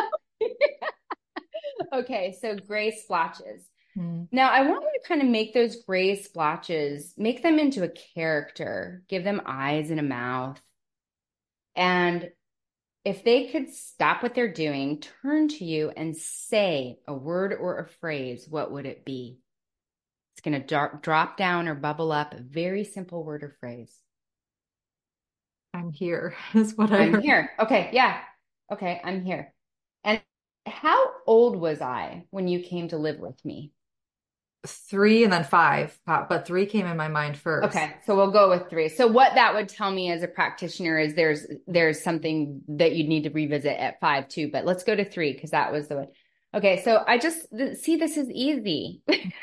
Okay, so gray splotches. Mm. Now I want you to kind of make those gray splotches, make them into a character, give them eyes and a mouth. And if they could stop what they're doing, turn to you and say a word or a phrase, what would it be? It's going to drop, drop down or bubble up a very simple word or phrase. I'm here is what I I'm heard. here. Okay. Yeah. Okay. I'm here. And how old was I when you came to live with me? Three and then five, but three came in my mind first. Okay. So we'll go with three. So what that would tell me as a practitioner is there's, there's something that you need to revisit at five too, but let's go to three because that was the one. Okay. So I just see this is easy.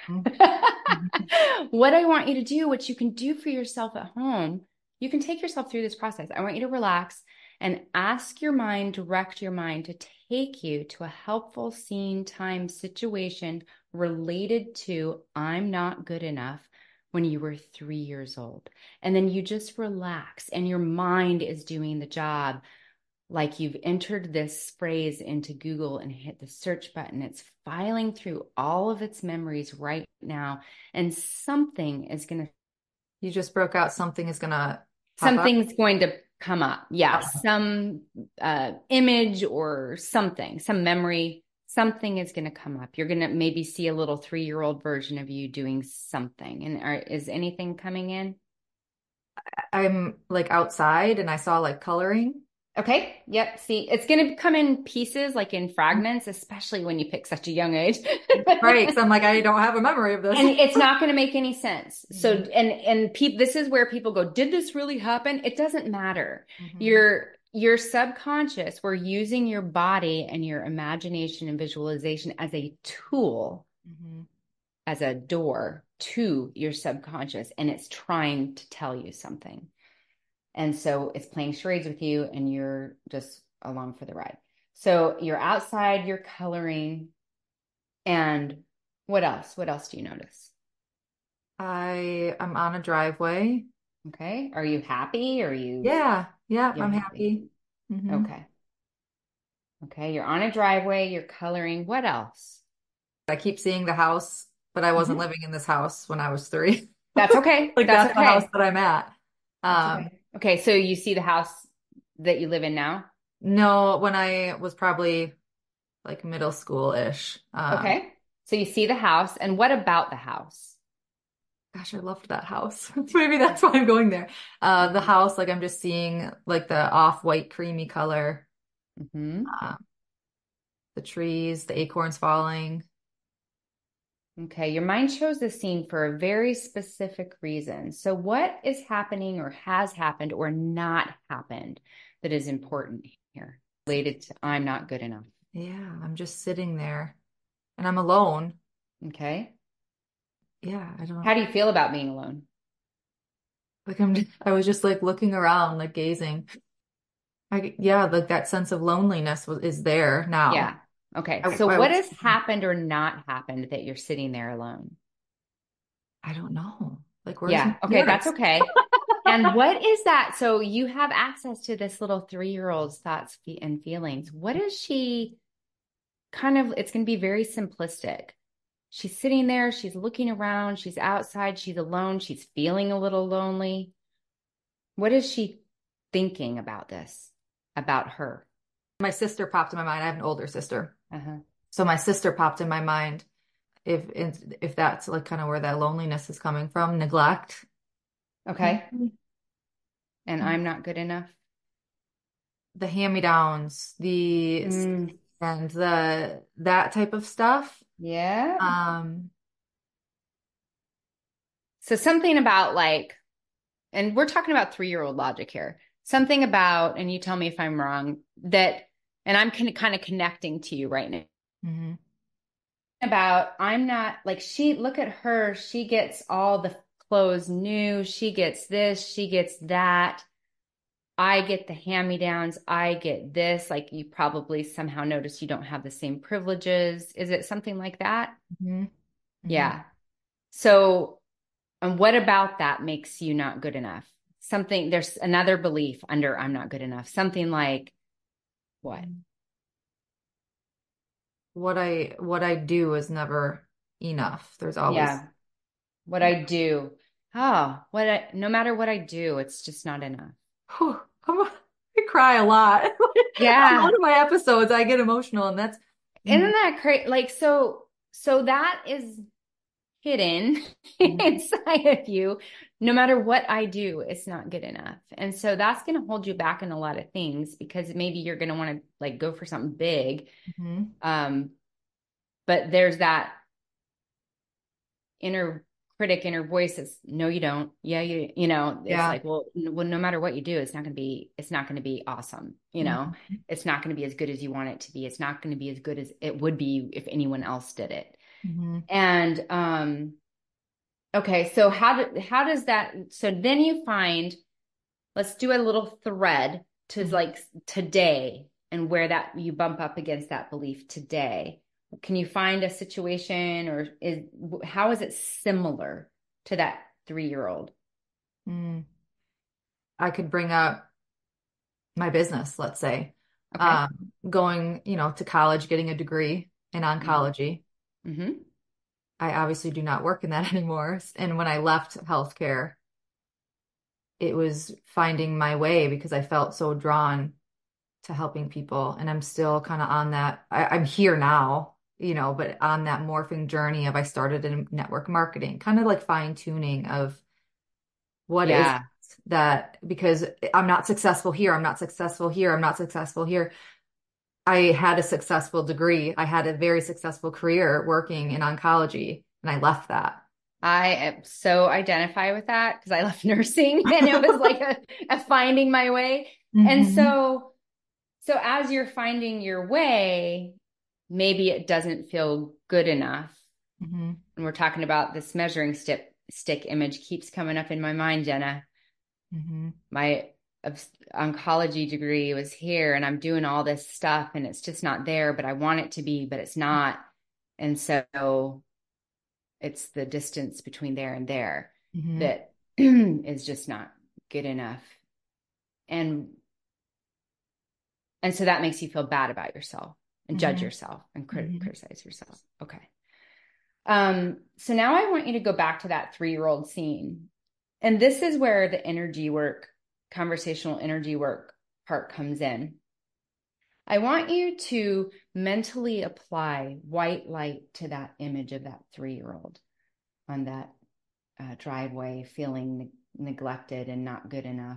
Mm-hmm. What I want you to do, what you can do for yourself at home, you can take yourself through this process. I want you to relax and ask your mind, direct your mind to take you to a helpful scene, time, situation related to I'm not good enough when you were three years old. And then you just relax and your mind is doing the job. Like you've entered this phrase into Google and hit the search button. It's filing through all of its memories right now. And something is going to. You just broke out something is going to pop up. Something's going to come up. Yeah. Oh. Some uh, image or something, some memory, something is going to come up. You're going to maybe see a little three-year-old version of you doing something. And are, is anything coming in? I'm like outside and I saw like coloring. Okay. Yep. See, it's going to come in pieces, like in fragments, especially when you pick such a young age. Right. Because I'm like, I don't have a memory of this. And it's not going to make any sense. So, Mm-hmm. and, and pe- this is where people go, did this really happen? It doesn't matter. Mm-hmm. Your, your subconscious, we're using your body and your imagination and visualization as a tool, Mm-hmm. as a door to your subconscious. And it's trying to tell you something. And so it's playing charades with you and you're just along for the ride. So you're outside, you're coloring. And what else? What else do you notice? I I'm on a driveway. Okay. Are you happy? Are you? Yeah. Yeah. You're I'm happy. happy. Mm-hmm. Okay. Okay. You're on a driveway. You're coloring. What else? I keep seeing the house, but I wasn't Mhm. living in this house when I was three. That's okay. Like That's that's the okay. house that I'm at. That's Um, okay. Okay. So you see the house that you live in now? no, when I was probably like middle school-ish. Um, Okay. So you see the house. And what about the house? gosh, I loved that house. Maybe that's why I'm going there. Uh, the house, like I'm just seeing like the off-white creamy color, Mm-hmm. uh, the trees, the acorns falling. Okay. Your mind chose the scene for a very specific reason. So what is happening or has happened or not happened that is important here related to I'm not good enough? Yeah, I'm just sitting there and I'm alone. Okay. Yeah, I don't How do you feel about being alone? like I'm just, I was just like looking around, like gazing. I yeah, like that sense of loneliness was is there now. Yeah. Okay. I, So I what was, has happened or not happened that you're sitting there alone? I don't know. Like where's Yeah. my Okay. That's parents? okay. And what is that? So you have access to this little three-year-old's thoughts fe- and feelings. What is she kind of, it's going to be very simplistic. She's sitting there, she's looking around, she's outside, she's alone, she's feeling a little lonely. What is she thinking about this, about her? My sister popped in my mind. I have an older sister. Uh-huh. So my sister popped in my mind if if that's like kind of where that loneliness is coming from, neglect. Okay. and I'm not good enough. The hand-me-downs, the Mm, and the that type of stuff. yeah. Um, So something about like, and we're talking about three-year-old logic here. Something about, and you tell me if I'm wrong, that, and I'm con- kind of connecting to you right now mhm, about, I'm not like she, look at her, she gets all the clothes new, she gets this, she gets that. I get the hand-me-downs, I get this. Like you probably somehow notice you don't have the same privileges. Is it something like that? mhm, mhm. Yeah. So, and what about that makes you not good enough? Something, there's another belief under I'm not good enough. Something like what? What I what I do is never enough. There's always, Yeah. What yeah. I do. Oh, what I, no matter what I do, it's just not enough. Whew, I'm, I cry a lot. On one Yeah. of my episodes, I get emotional, and that's Isn't mhm, that crazy? Like, so, so that is hidden mhm, inside of you. No matter what I do, it's not good enough. And so that's going to hold you back in a lot of things because maybe you're going to want to like go for something big. mhm. Um, but there's that inner critic, inner voice that's no, you don't. Yeah, you, you know, it's Yeah. like, well, n- well, no matter what you do, it's not going to be, it's not going to be awesome. You know, Mhm, it's not going to be as good as you want it to be. It's not going to be as good as it would be if anyone else did it. mhm, And, um, okay, so how do, how does that, so then you find, let's do a little thread to mhm. like today and where that you bump up against that belief today. Can you find a situation or is how is it similar to that three-year-old? Mm. I could bring up my business, let's say, Okay. um, going, you know, to college, getting a degree in Mm-hmm. oncology. Mm-hmm. I obviously do not work in that anymore. And when I left healthcare, it was finding my way because I felt so drawn to helping people. And I'm still kind of on that. I, I'm here now, you know, but on that morphing journey of I started in network marketing, kind of like fine tuning of what is it Yeah. that because I'm not successful here, I'm not successful here, I'm not successful here. I had a successful degree. I had a very successful career working in oncology, and I left that. I am so identify with that because I left nursing and it was like a, a finding my way. And Hmm. so So as you're finding your way, maybe it doesn't feel good enough. Hmm. And we're talking about this measuring stick stick image keeps coming up in my mind, Jenna. Hmm. My oncology degree was here and I'm doing all this stuff and it's just not there, but I want it to be, but it's not. And so it's the distance between there and there Hmm. that is just not good enough. And And so that makes you feel bad about yourself and judge Hmm. yourself and crit- Hmm. criticize yourself. Okay. Um, so now I want you to go back to that three-year-old scene. And this is where the energy work, conversational energy work part comes in. I want you to mentally apply white light to that image of that three-year-old on that uh, driveway, feeling ne- neglected and not good enough.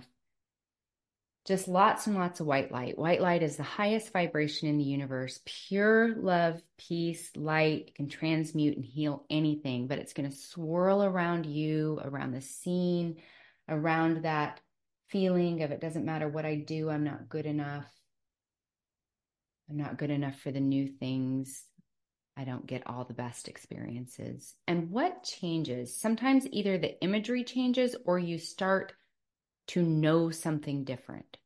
Just lots and lots of white light. White light is the highest vibration in the universe. Pure love, peace, light. It can transmute and heal anything, but it's going to swirl around you, around the scene, around that feeling of it doesn't matter what I do, I'm not good enough. I'm not good enough for the new things. I don't get all the best experiences. And what changes? Sometimes either the imagery changes or you start to know something different.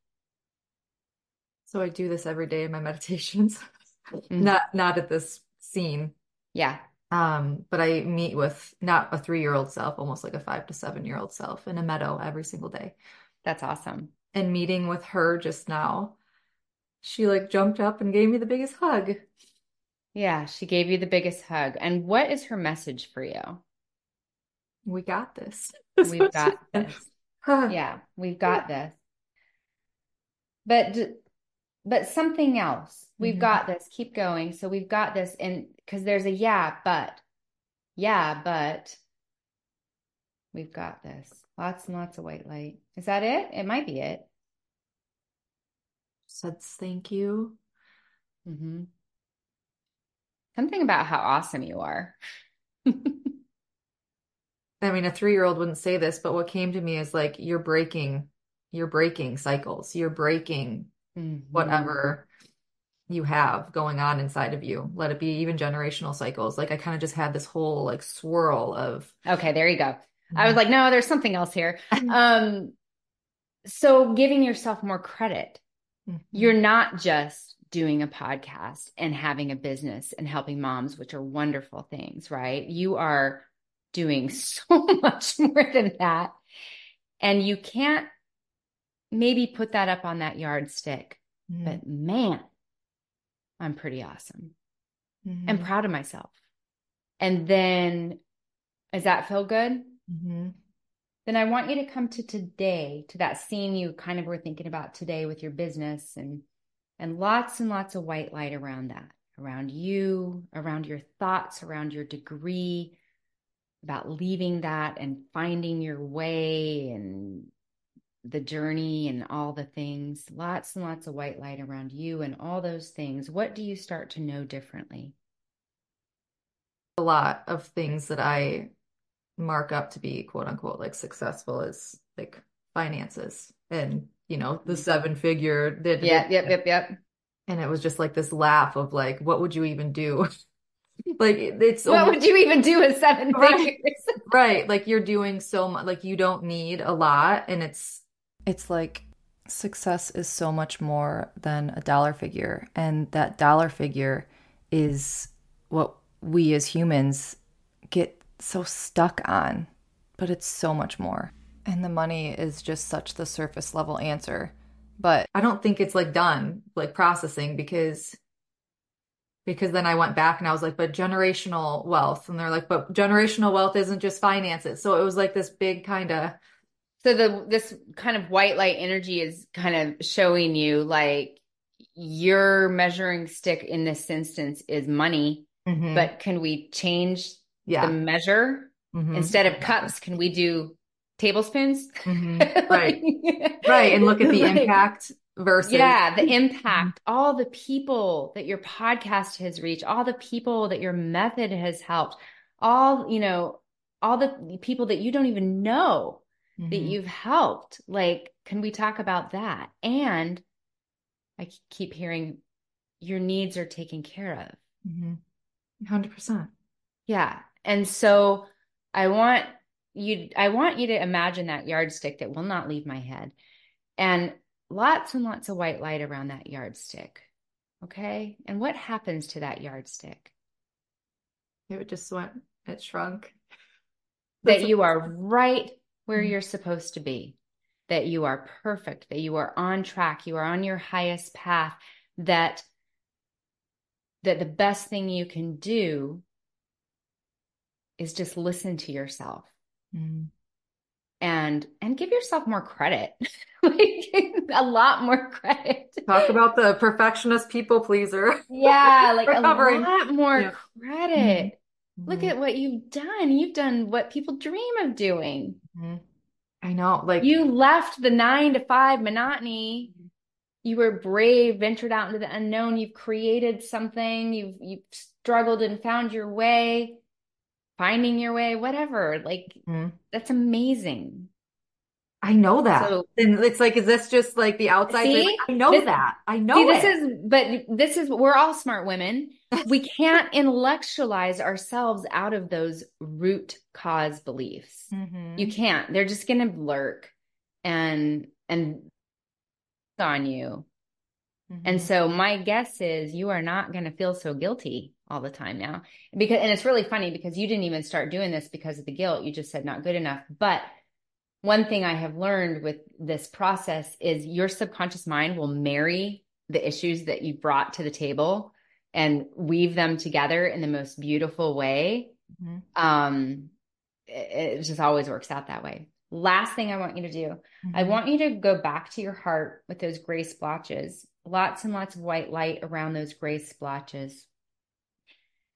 So I do this every day in my meditations. Mm, Not not at this scene. yeah. Um, but I meet with not a three-year-old self, almost like a five to seven-year-old self in a meadow every single day. That's awesome. And meeting with her just now, she like jumped up and gave me the biggest hug. Yeah, she gave you the biggest hug. And what is her message for you? We got this. That's We've what she got said. this. Yeah, we've got this. But but something else. We've Mhm. got this. Keep going. So we've got this and because there's a yeah, but. Yeah, but We've got this. Lots and lots of white light. Is that it? It might be it. Said thank you. Mm-hmm. Something about how awesome you are. I mean, a three-year-old wouldn't say this, but what came to me is like, you're breaking, you're breaking cycles. You're breaking mm-hmm. whatever you have going on inside of you. Let it be even generational cycles. Like I kind of just had this whole like swirl of. Okay, there you go. I was like, no, there's something else here. Um, so giving yourself more credit. Mm-hmm. You're not just doing a podcast and having a business and helping moms, which are wonderful things, right? You are doing so much more than that. And you can't maybe put that up on that yardstick, mm-hmm. but man, I'm pretty awesome. Mm-hmm. I'm proud of myself. And then, does that feel good? Mm-hmm. Then I want you to come to today, to that scene you kind of were thinking about today with your business, and and lots and lots of white light around that, around you, around your thoughts, around your degree, about leaving that and finding your way and the journey and all the things. Lots and lots of white light around you and all those things. What do you start to know differently? A lot of things that I mark up to be quote unquote like successful is like finances and, you know, the seven figure did yeah yep yep yep and it was just like this laugh of like, what would you even do? Like it's what almost, would you even do with seven right, figures? Right, like you're doing so much, like you don't need a lot, and it's it's like success is so much more than a dollar figure, and that dollar figure is what we as humans get so stuck on, but it's so much more. And the money is just such the surface level answer. But I don't think it's like done, like processing, because because then I went back and I was like, but generational wealth. And they're like, but generational wealth isn't just finances. So it was like this big kind of. So the this kind of white light energy is kind of showing you like your measuring stick in this instance is money, mm-hmm. but can we change yeah. the measure? Mm-hmm. Instead of cups, can we do tablespoons? Mm-hmm. Right. Right. And look at the like, impact versus. Yeah, the impact, mm-hmm. all the people that your podcast has reached, all the people that your method has helped, all, you know, all the people that you don't even know mm-hmm. that you've helped. Like, can we talk about that? And I keep hearing your needs are taken care of. Mm-hmm. one hundred percent. Yeah. And so I want you, I want you to imagine that yardstick that will not leave my head, and lots and lots of white light around that yardstick. Okay. And what happens to that yardstick? It just went, it shrunk. That you are right where mm-hmm. you're supposed to be, that you are perfect, that you are on track, you are on your highest path, that, that the best thing you can do is just listen to yourself. Mm-hmm. and and give yourself more credit. Like a lot more credit. Talk about the perfectionist people pleaser. Yeah, like a lot more yeah. credit. Mm-hmm. Look at what you've done. You've done what people dream of doing. Mm-hmm. I know, like you left the nine to five monotony. You were brave, ventured out into the unknown. You've created something. You've you've struggled and found your way. Finding your way, whatever. Like, mm-hmm. that's amazing. I know that. So, and it's like, is this just like the outside? See, like, I know this, that. I know see, it. This is, but this is, we're all smart women. We can't intellectualize ourselves out of those root cause beliefs. Mm-hmm. You can't. They're just going to lurk and, and on you. Mm-hmm. And so my guess is you are not going to feel so guilty all the time now, because, and it's really funny because you didn't even start doing this because of the guilt. You just said not good enough. But one thing I have learned with this process is your subconscious mind will marry the issues that you brought to the table and weave them together in the most beautiful way. Mm-hmm. Um, it, it just always works out that way. Last thing I want you to do, mm-hmm. I want you to go back to your heart with those gray splotches, lots and lots of white light around those gray splotches.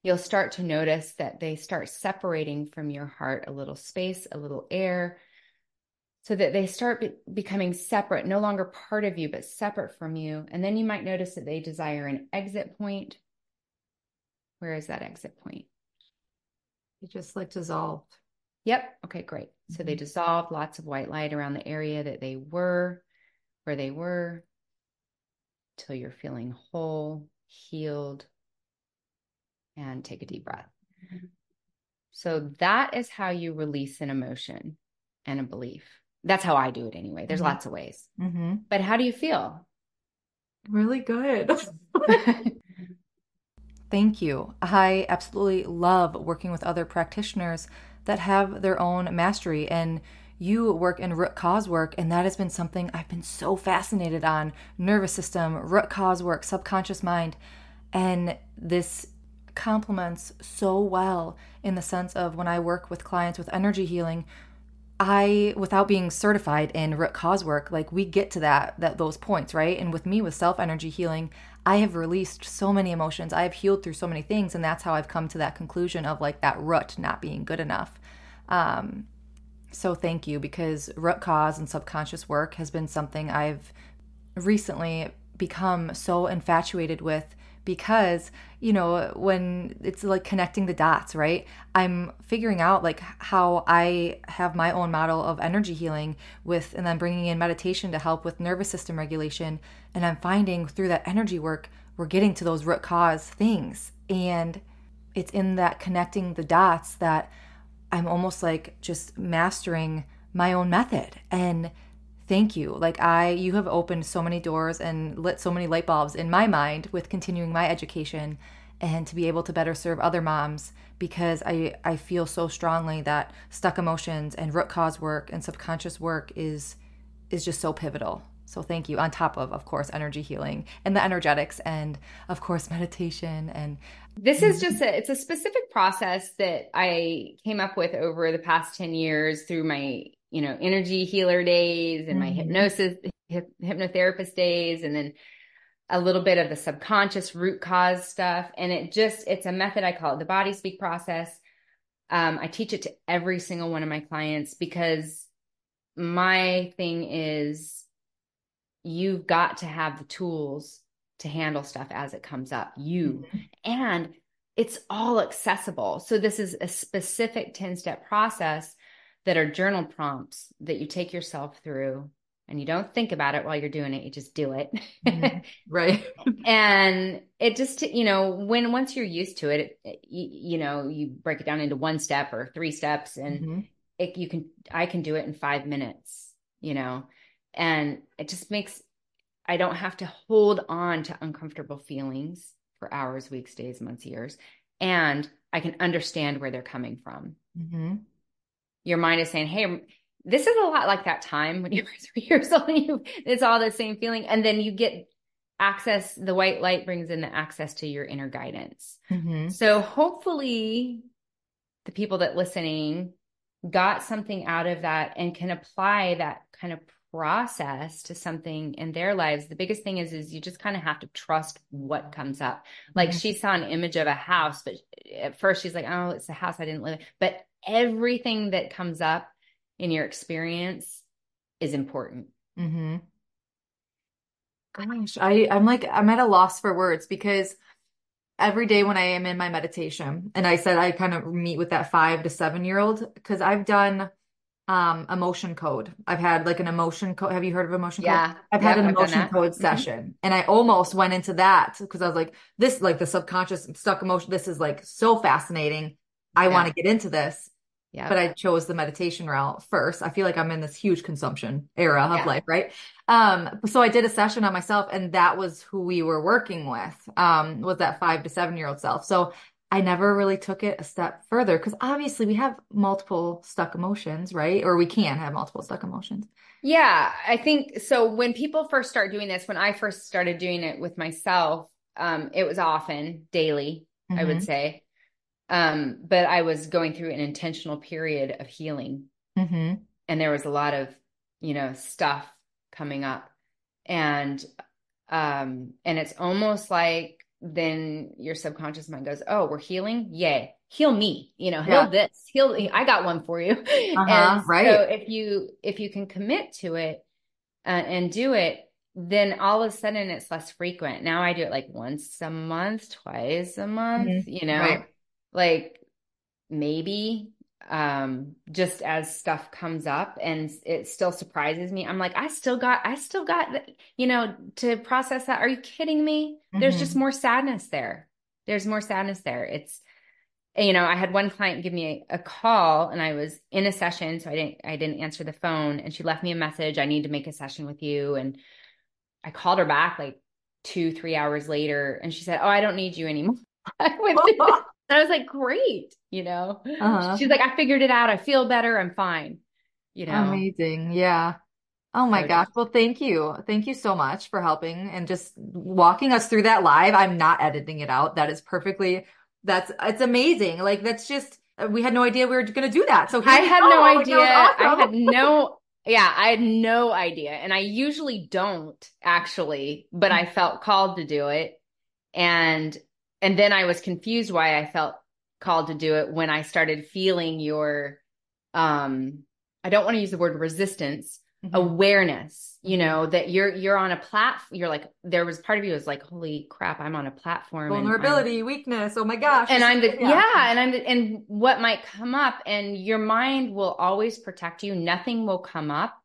you'll start to notice that they start separating from your heart a little space, a little air, so that they start be- becoming separate, no longer part of you, but separate from you. And then you might notice that they desire an exit point. Where is that exit point? It just like dissolved. Yep. Okay, great. So Mm-hmm. they dissolved, lots of white light around the area that they were, where they were, till you're feeling whole, healed, and take a deep breath. Mm-hmm. So that is how you release an emotion and a belief. That's how I do it anyway. There's mm-hmm. lots of ways. Mm-hmm. But how do you feel? Really good. Thank you. I absolutely love working with other practitioners that have their own mastery, and you work in root cause work, and that has been something I've been so fascinated on. Nervous system, root cause work, subconscious mind, and this complements so well in the sense of when I work with clients with energy healing, I, without being certified in root cause work, like we get to that, that those points, right? And with me, with self energy healing, I have released so many emotions. I have healed through so many things. And that's how I've come to that conclusion of like that root not being good enough. Um, so thank you, because root cause and subconscious work has been something I've recently become so infatuated with, because, you know, when it's like connecting the dots, right? I'm figuring out like how I have my own model of energy healing with, and then bringing in meditation to help with nervous system regulation. And I'm finding through that energy work, we're getting to those root cause things. And it's in that connecting the dots that I'm almost like just mastering my own method. And thank you. Like I, you have opened so many doors and lit so many light bulbs in my mind with continuing my education and to be able to better serve other moms, because I, I feel so strongly that stuck emotions and root cause work and subconscious work is, is just so pivotal. So thank you. On top of, of course, energy healing and the energetics and of course, meditation. And this is just a, it's a specific process that I came up with over the past ten years through my, you know, energy healer days and my mm-hmm. hypnosis, hip, hypnotherapist days, and then a little bit of the subconscious root cause stuff. And it just, it's a method. I call it the body speak process. Um, I teach it to every single one of my clients, because my thing is you've got to have the tools to handle stuff as it comes up. You, mm-hmm. and it's all accessible. So this is a specific ten-step process that are journal prompts that you take yourself through, and you don't think about it while you're doing it. You just do it. Mm-hmm. Right. And it just, you know, when, once you're used to it, it, it you, you know, you break it down into one step or three steps, and mm-hmm. it, you can, I can do it in five minutes, you know, and it just makes, I don't have to hold on to uncomfortable feelings for hours, weeks, days, months, years. And I can understand where they're coming from. Mm-hmm. Your mind is saying, hey, this is a lot like that time when you were three years old and you, it's all the same feeling. And then you get access, the white light brings in the access to your inner guidance. Mm-hmm. So hopefully the people that listening got something out of that and can apply that kind of process to something in their lives. The biggest thing is, is you just kind of have to trust what comes up. Like mm-hmm. she saw an image of a house, but at first she's like, oh, it's a house I didn't live in. But everything that comes up in your experience is important. Mm-hmm. Gosh, I, I'm like, I'm at a loss for words, because every day when I am in my meditation, and I said I kind of meet with that five to seven year old, because I've done um emotion code. I've had like an emotion code. Have you heard of emotion yeah. code? I've yep, had an I've emotion code mm-hmm. session, and I almost went into that because I was like, this, like the subconscious stuck emotion, this is like so fascinating. I yeah. want to get into this. Yeah. But I chose the meditation route first. I feel like I'm in this huge consumption era of yeah. life, right? Um, so I did a session on myself, and that was who we were working with, um, was that five to seven year old self. So I never really took it a step further, because obviously we have multiple stuck emotions, right? Or we can have multiple stuck emotions. Yeah, I think so. When people first start doing this, when I first started doing it with myself, um, it was often daily, mm-hmm. I would say. Um, but I was going through an intentional period of healing, mm-hmm. and there was a lot of, you know, stuff coming up, and, um, and it's almost like then your subconscious mind goes, oh, we're healing. Yay. Heal me, you know, Yeah. heal this, heal. I got one for you. Uh-huh. And so Right. if you, if you can commit to it uh, and do it, then all of a sudden it's less frequent. Now I do it like once a month, twice a month, Mhm. you know, Right. like maybe um just as stuff comes up and it still surprises me. I'm like, I still got, I still got, you know, to process that. Are you kidding me? There's just Mhm. more sadness there. There's more sadness there. It's, you know, I had one client give me a, a call and I was in a session. So I didn't, I didn't answer the phone and she left me a message. I need to make a session with you. And I called her back like two, three hours later and she said, oh, I don't need you anymore. I went through this. And I was like, great. You know, Uh-huh. she's like, I figured it out. I feel better. I'm fine. You know, Amazing. Yeah. Oh my so gosh. just, Well, thank you. Thank you so much for helping and just walking us through that live. I'm not editing it out. That is perfectly, that's, it's amazing. Like, that's just, we had no idea we were going to do that. So here I we had no go. Like, that idea. I was had no, yeah, I had no idea. And I usually don't actually, but I awesome. felt called to do it. And, and then I was confused why I felt called to do it when I started feeling your, um, I don't want to use the word resistance, Hmm. awareness, you Hmm. know, that you're, you're on a platform. You're like, there was part of you was like, holy crap, I'm on a platform and I'm, Vulnerability, weakness. Oh my gosh. and This is, I'm the, yeah. yeah, and I'm the, and what might come up, and your mind will always protect you. Nothing will come up,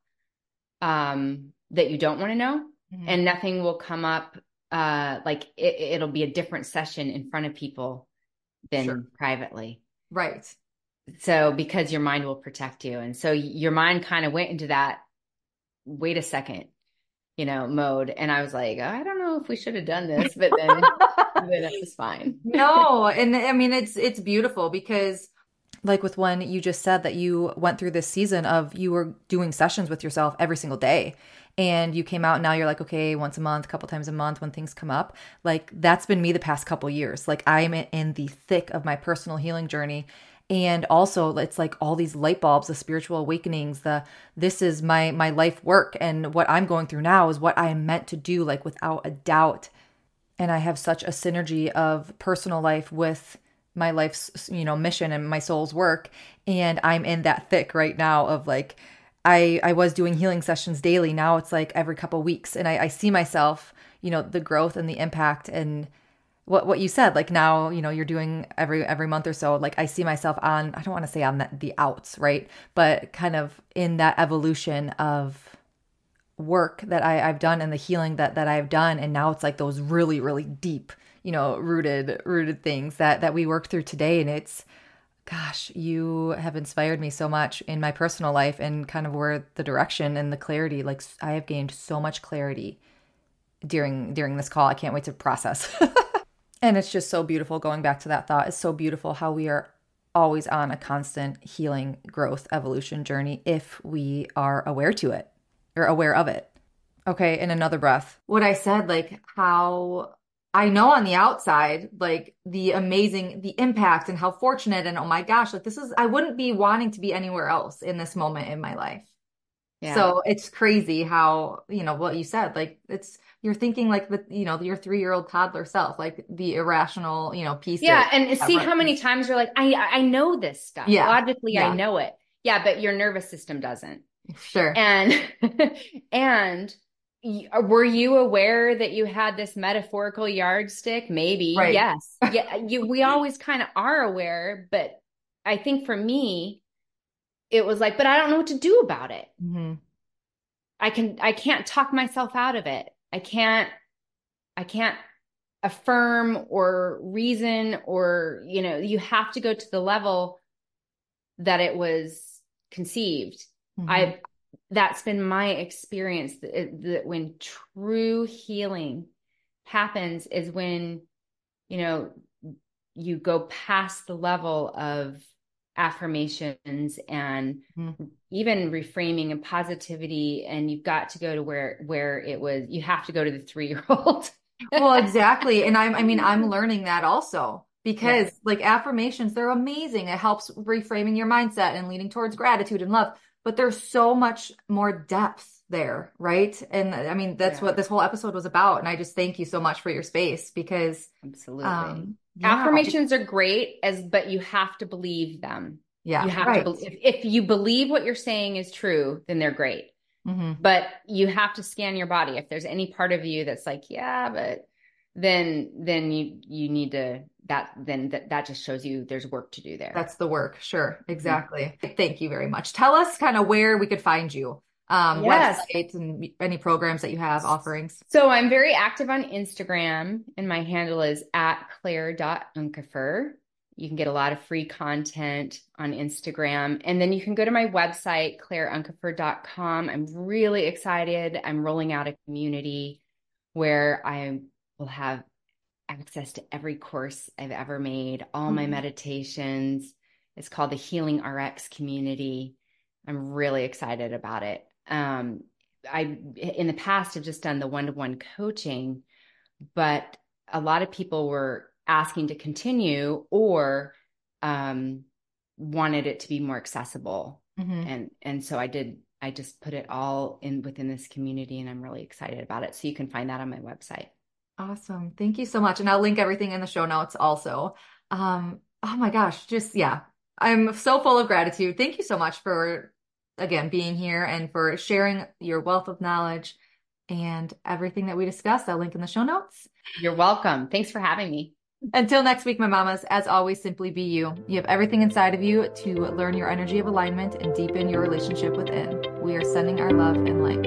um, that you don't want to know, Hmm. and nothing will come up, uh, like it, it'll be a different session in front of people Sure. than privately. Right. So because your mind will protect you. And so your mind kind of went into that, wait a second, you know, mode. And I was like, I don't know if we should have done this, but then, then it was fine. No, and I mean it's it's beautiful because like with when you just said that you went through this season of you were doing sessions with yourself every single day and you came out and now you're like okay once a month, a couple times a month when things come up. Like that's been me the past couple years. Like I'm in the thick of my personal healing journey. And also it's like all these light bulbs, the spiritual awakenings, the this is my my life work and what I'm going through now is what I am meant to do, like without a doubt. And I have such a synergy of personal life with my life's, you know, mission and my soul's work. And I'm in that thick right now of like, I, I was doing healing sessions daily. Now it's like every couple weeks. And I, I see myself, you know, the growth and the impact and what, what you said, like now, you know, you're doing every, every month or so. Like I see myself on, I don't want to say on the, the outs, right. But kind of in that evolution of work that I, I've done and the healing that that I've done. And now it's like those really, really deep, you know, rooted, rooted things that that we worked through today. And it's, gosh, you have inspired me so much in my personal life and kind of where the direction and the clarity, like I have gained so much clarity during during this call. I can't wait to process. And it's just so beautiful going back to that thought. It's so beautiful how we are always on a constant healing, growth, evolution journey if we are aware to it or aware of it. Okay, in another breath. What I said, like how I know on the outside, like the amazing, the impact and how fortunate and oh my gosh, like this is, I wouldn't be wanting to be anywhere else in this moment in my life. Yeah. So it's crazy how, you know, what you said, like it's, you're thinking like the, you know, your three-year-old toddler self, like the irrational, you know, pieces. Yeah. And that see how run- many times you're like, I, I know this stuff. Yeah, Logically, I yeah, know it. Yeah. But your nervous system doesn't. sure. And, and y- were you aware that you had this metaphorical yardstick? Maybe. Right. Yes. Yeah. You, we always kind of are aware, but I think for me, it was like, but I don't know what to do about it. Hmm. I can, I can't talk myself out of it. I can't, I can't affirm or reason or, you know, you have to go to the level that it was conceived. Hmm. I, that's been my experience that, that when true healing happens is when, you know, you go past the level of affirmations and Hmm. even reframing and positivity, and you've got to go to where where it was, you have to go to the three-year-old. Well, exactly. And I'm, I mean, I'm learning that also because Yes. like affirmations, they're amazing. It helps reframing your mindset and leaning towards gratitude and love. but there's so much more depth there, right? And I mean, that's Yeah. what this whole episode was about. And I just thank you so much for your space because Absolutely. um, yeah, affirmations are great as, but you have to believe them. Yeah, you have right. to believe, if, if you believe what you're saying is true, then they're great. Mm-hmm. But you have to scan your body. If there's any part of you that's like, yeah, but then, then you, you need to, that, then that, that just shows you there's work to do there. That's the work. Sure. Exactly. Mm-hmm. Thank you very much. Tell us kind of where we could find you. Um, yes. Websites and any programs that you have, offerings. So I'm very active on Instagram, and my handle is at claire dot unkefer. You can get a lot of free content on Instagram. And then you can go to my website, claire unkefer dot com. I'm really excited. I'm rolling out a community where I will have access to every course I've ever made, all mm-hmm. my meditations. It's called the Healing R X Community. I'm really excited about it. Um, I, in the past, have just done the one-to-one coaching, but a lot of people were asking to continue or um, wanted it to be more accessible. Mm-hmm. And, and so I did, I just put it all in within this community, and I'm really excited about it. So you can find that on my website. Awesome. Thank you so much. And I'll link everything in the show notes also. Um, oh my gosh, just, yeah, I'm so full of gratitude. Thank you so much for, again, being here and for sharing your wealth of knowledge and everything that we discussed. I'll link in the show notes. You're welcome. Thanks for having me. Until next week, my mamas, as always, simply be you. You have everything inside of you to learn your energy of alignment and deepen your relationship within. We are sending our love and light.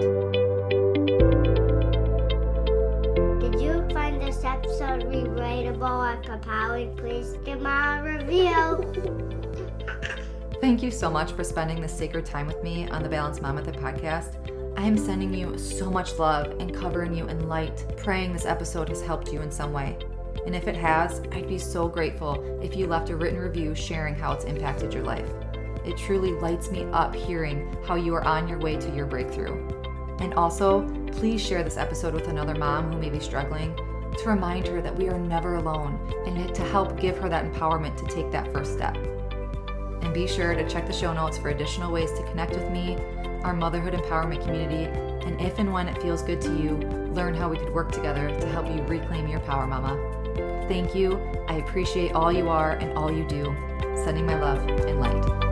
Did you find this episode relatable or compelling? Please give me a review. Thank you so much for spending this sacred time with me on the Balanced Mom Method podcast. I am sending you so much love and covering you in light, praying this episode has helped you in some way. And if it has, I'd be so grateful if you left a written review sharing how it's impacted your life. It truly lights me up hearing how you are on your way to your breakthrough. And also, please share this episode with another mom who may be struggling to remind her that we are never alone and to help give her that empowerment to take that first step. And be sure to check the show notes for additional ways to connect with me, our motherhood empowerment community, and if and when it feels good to you, learn how we could work together to help you reclaim your power, mama. Thank you. I appreciate all you are and all you do. Sending my love and light.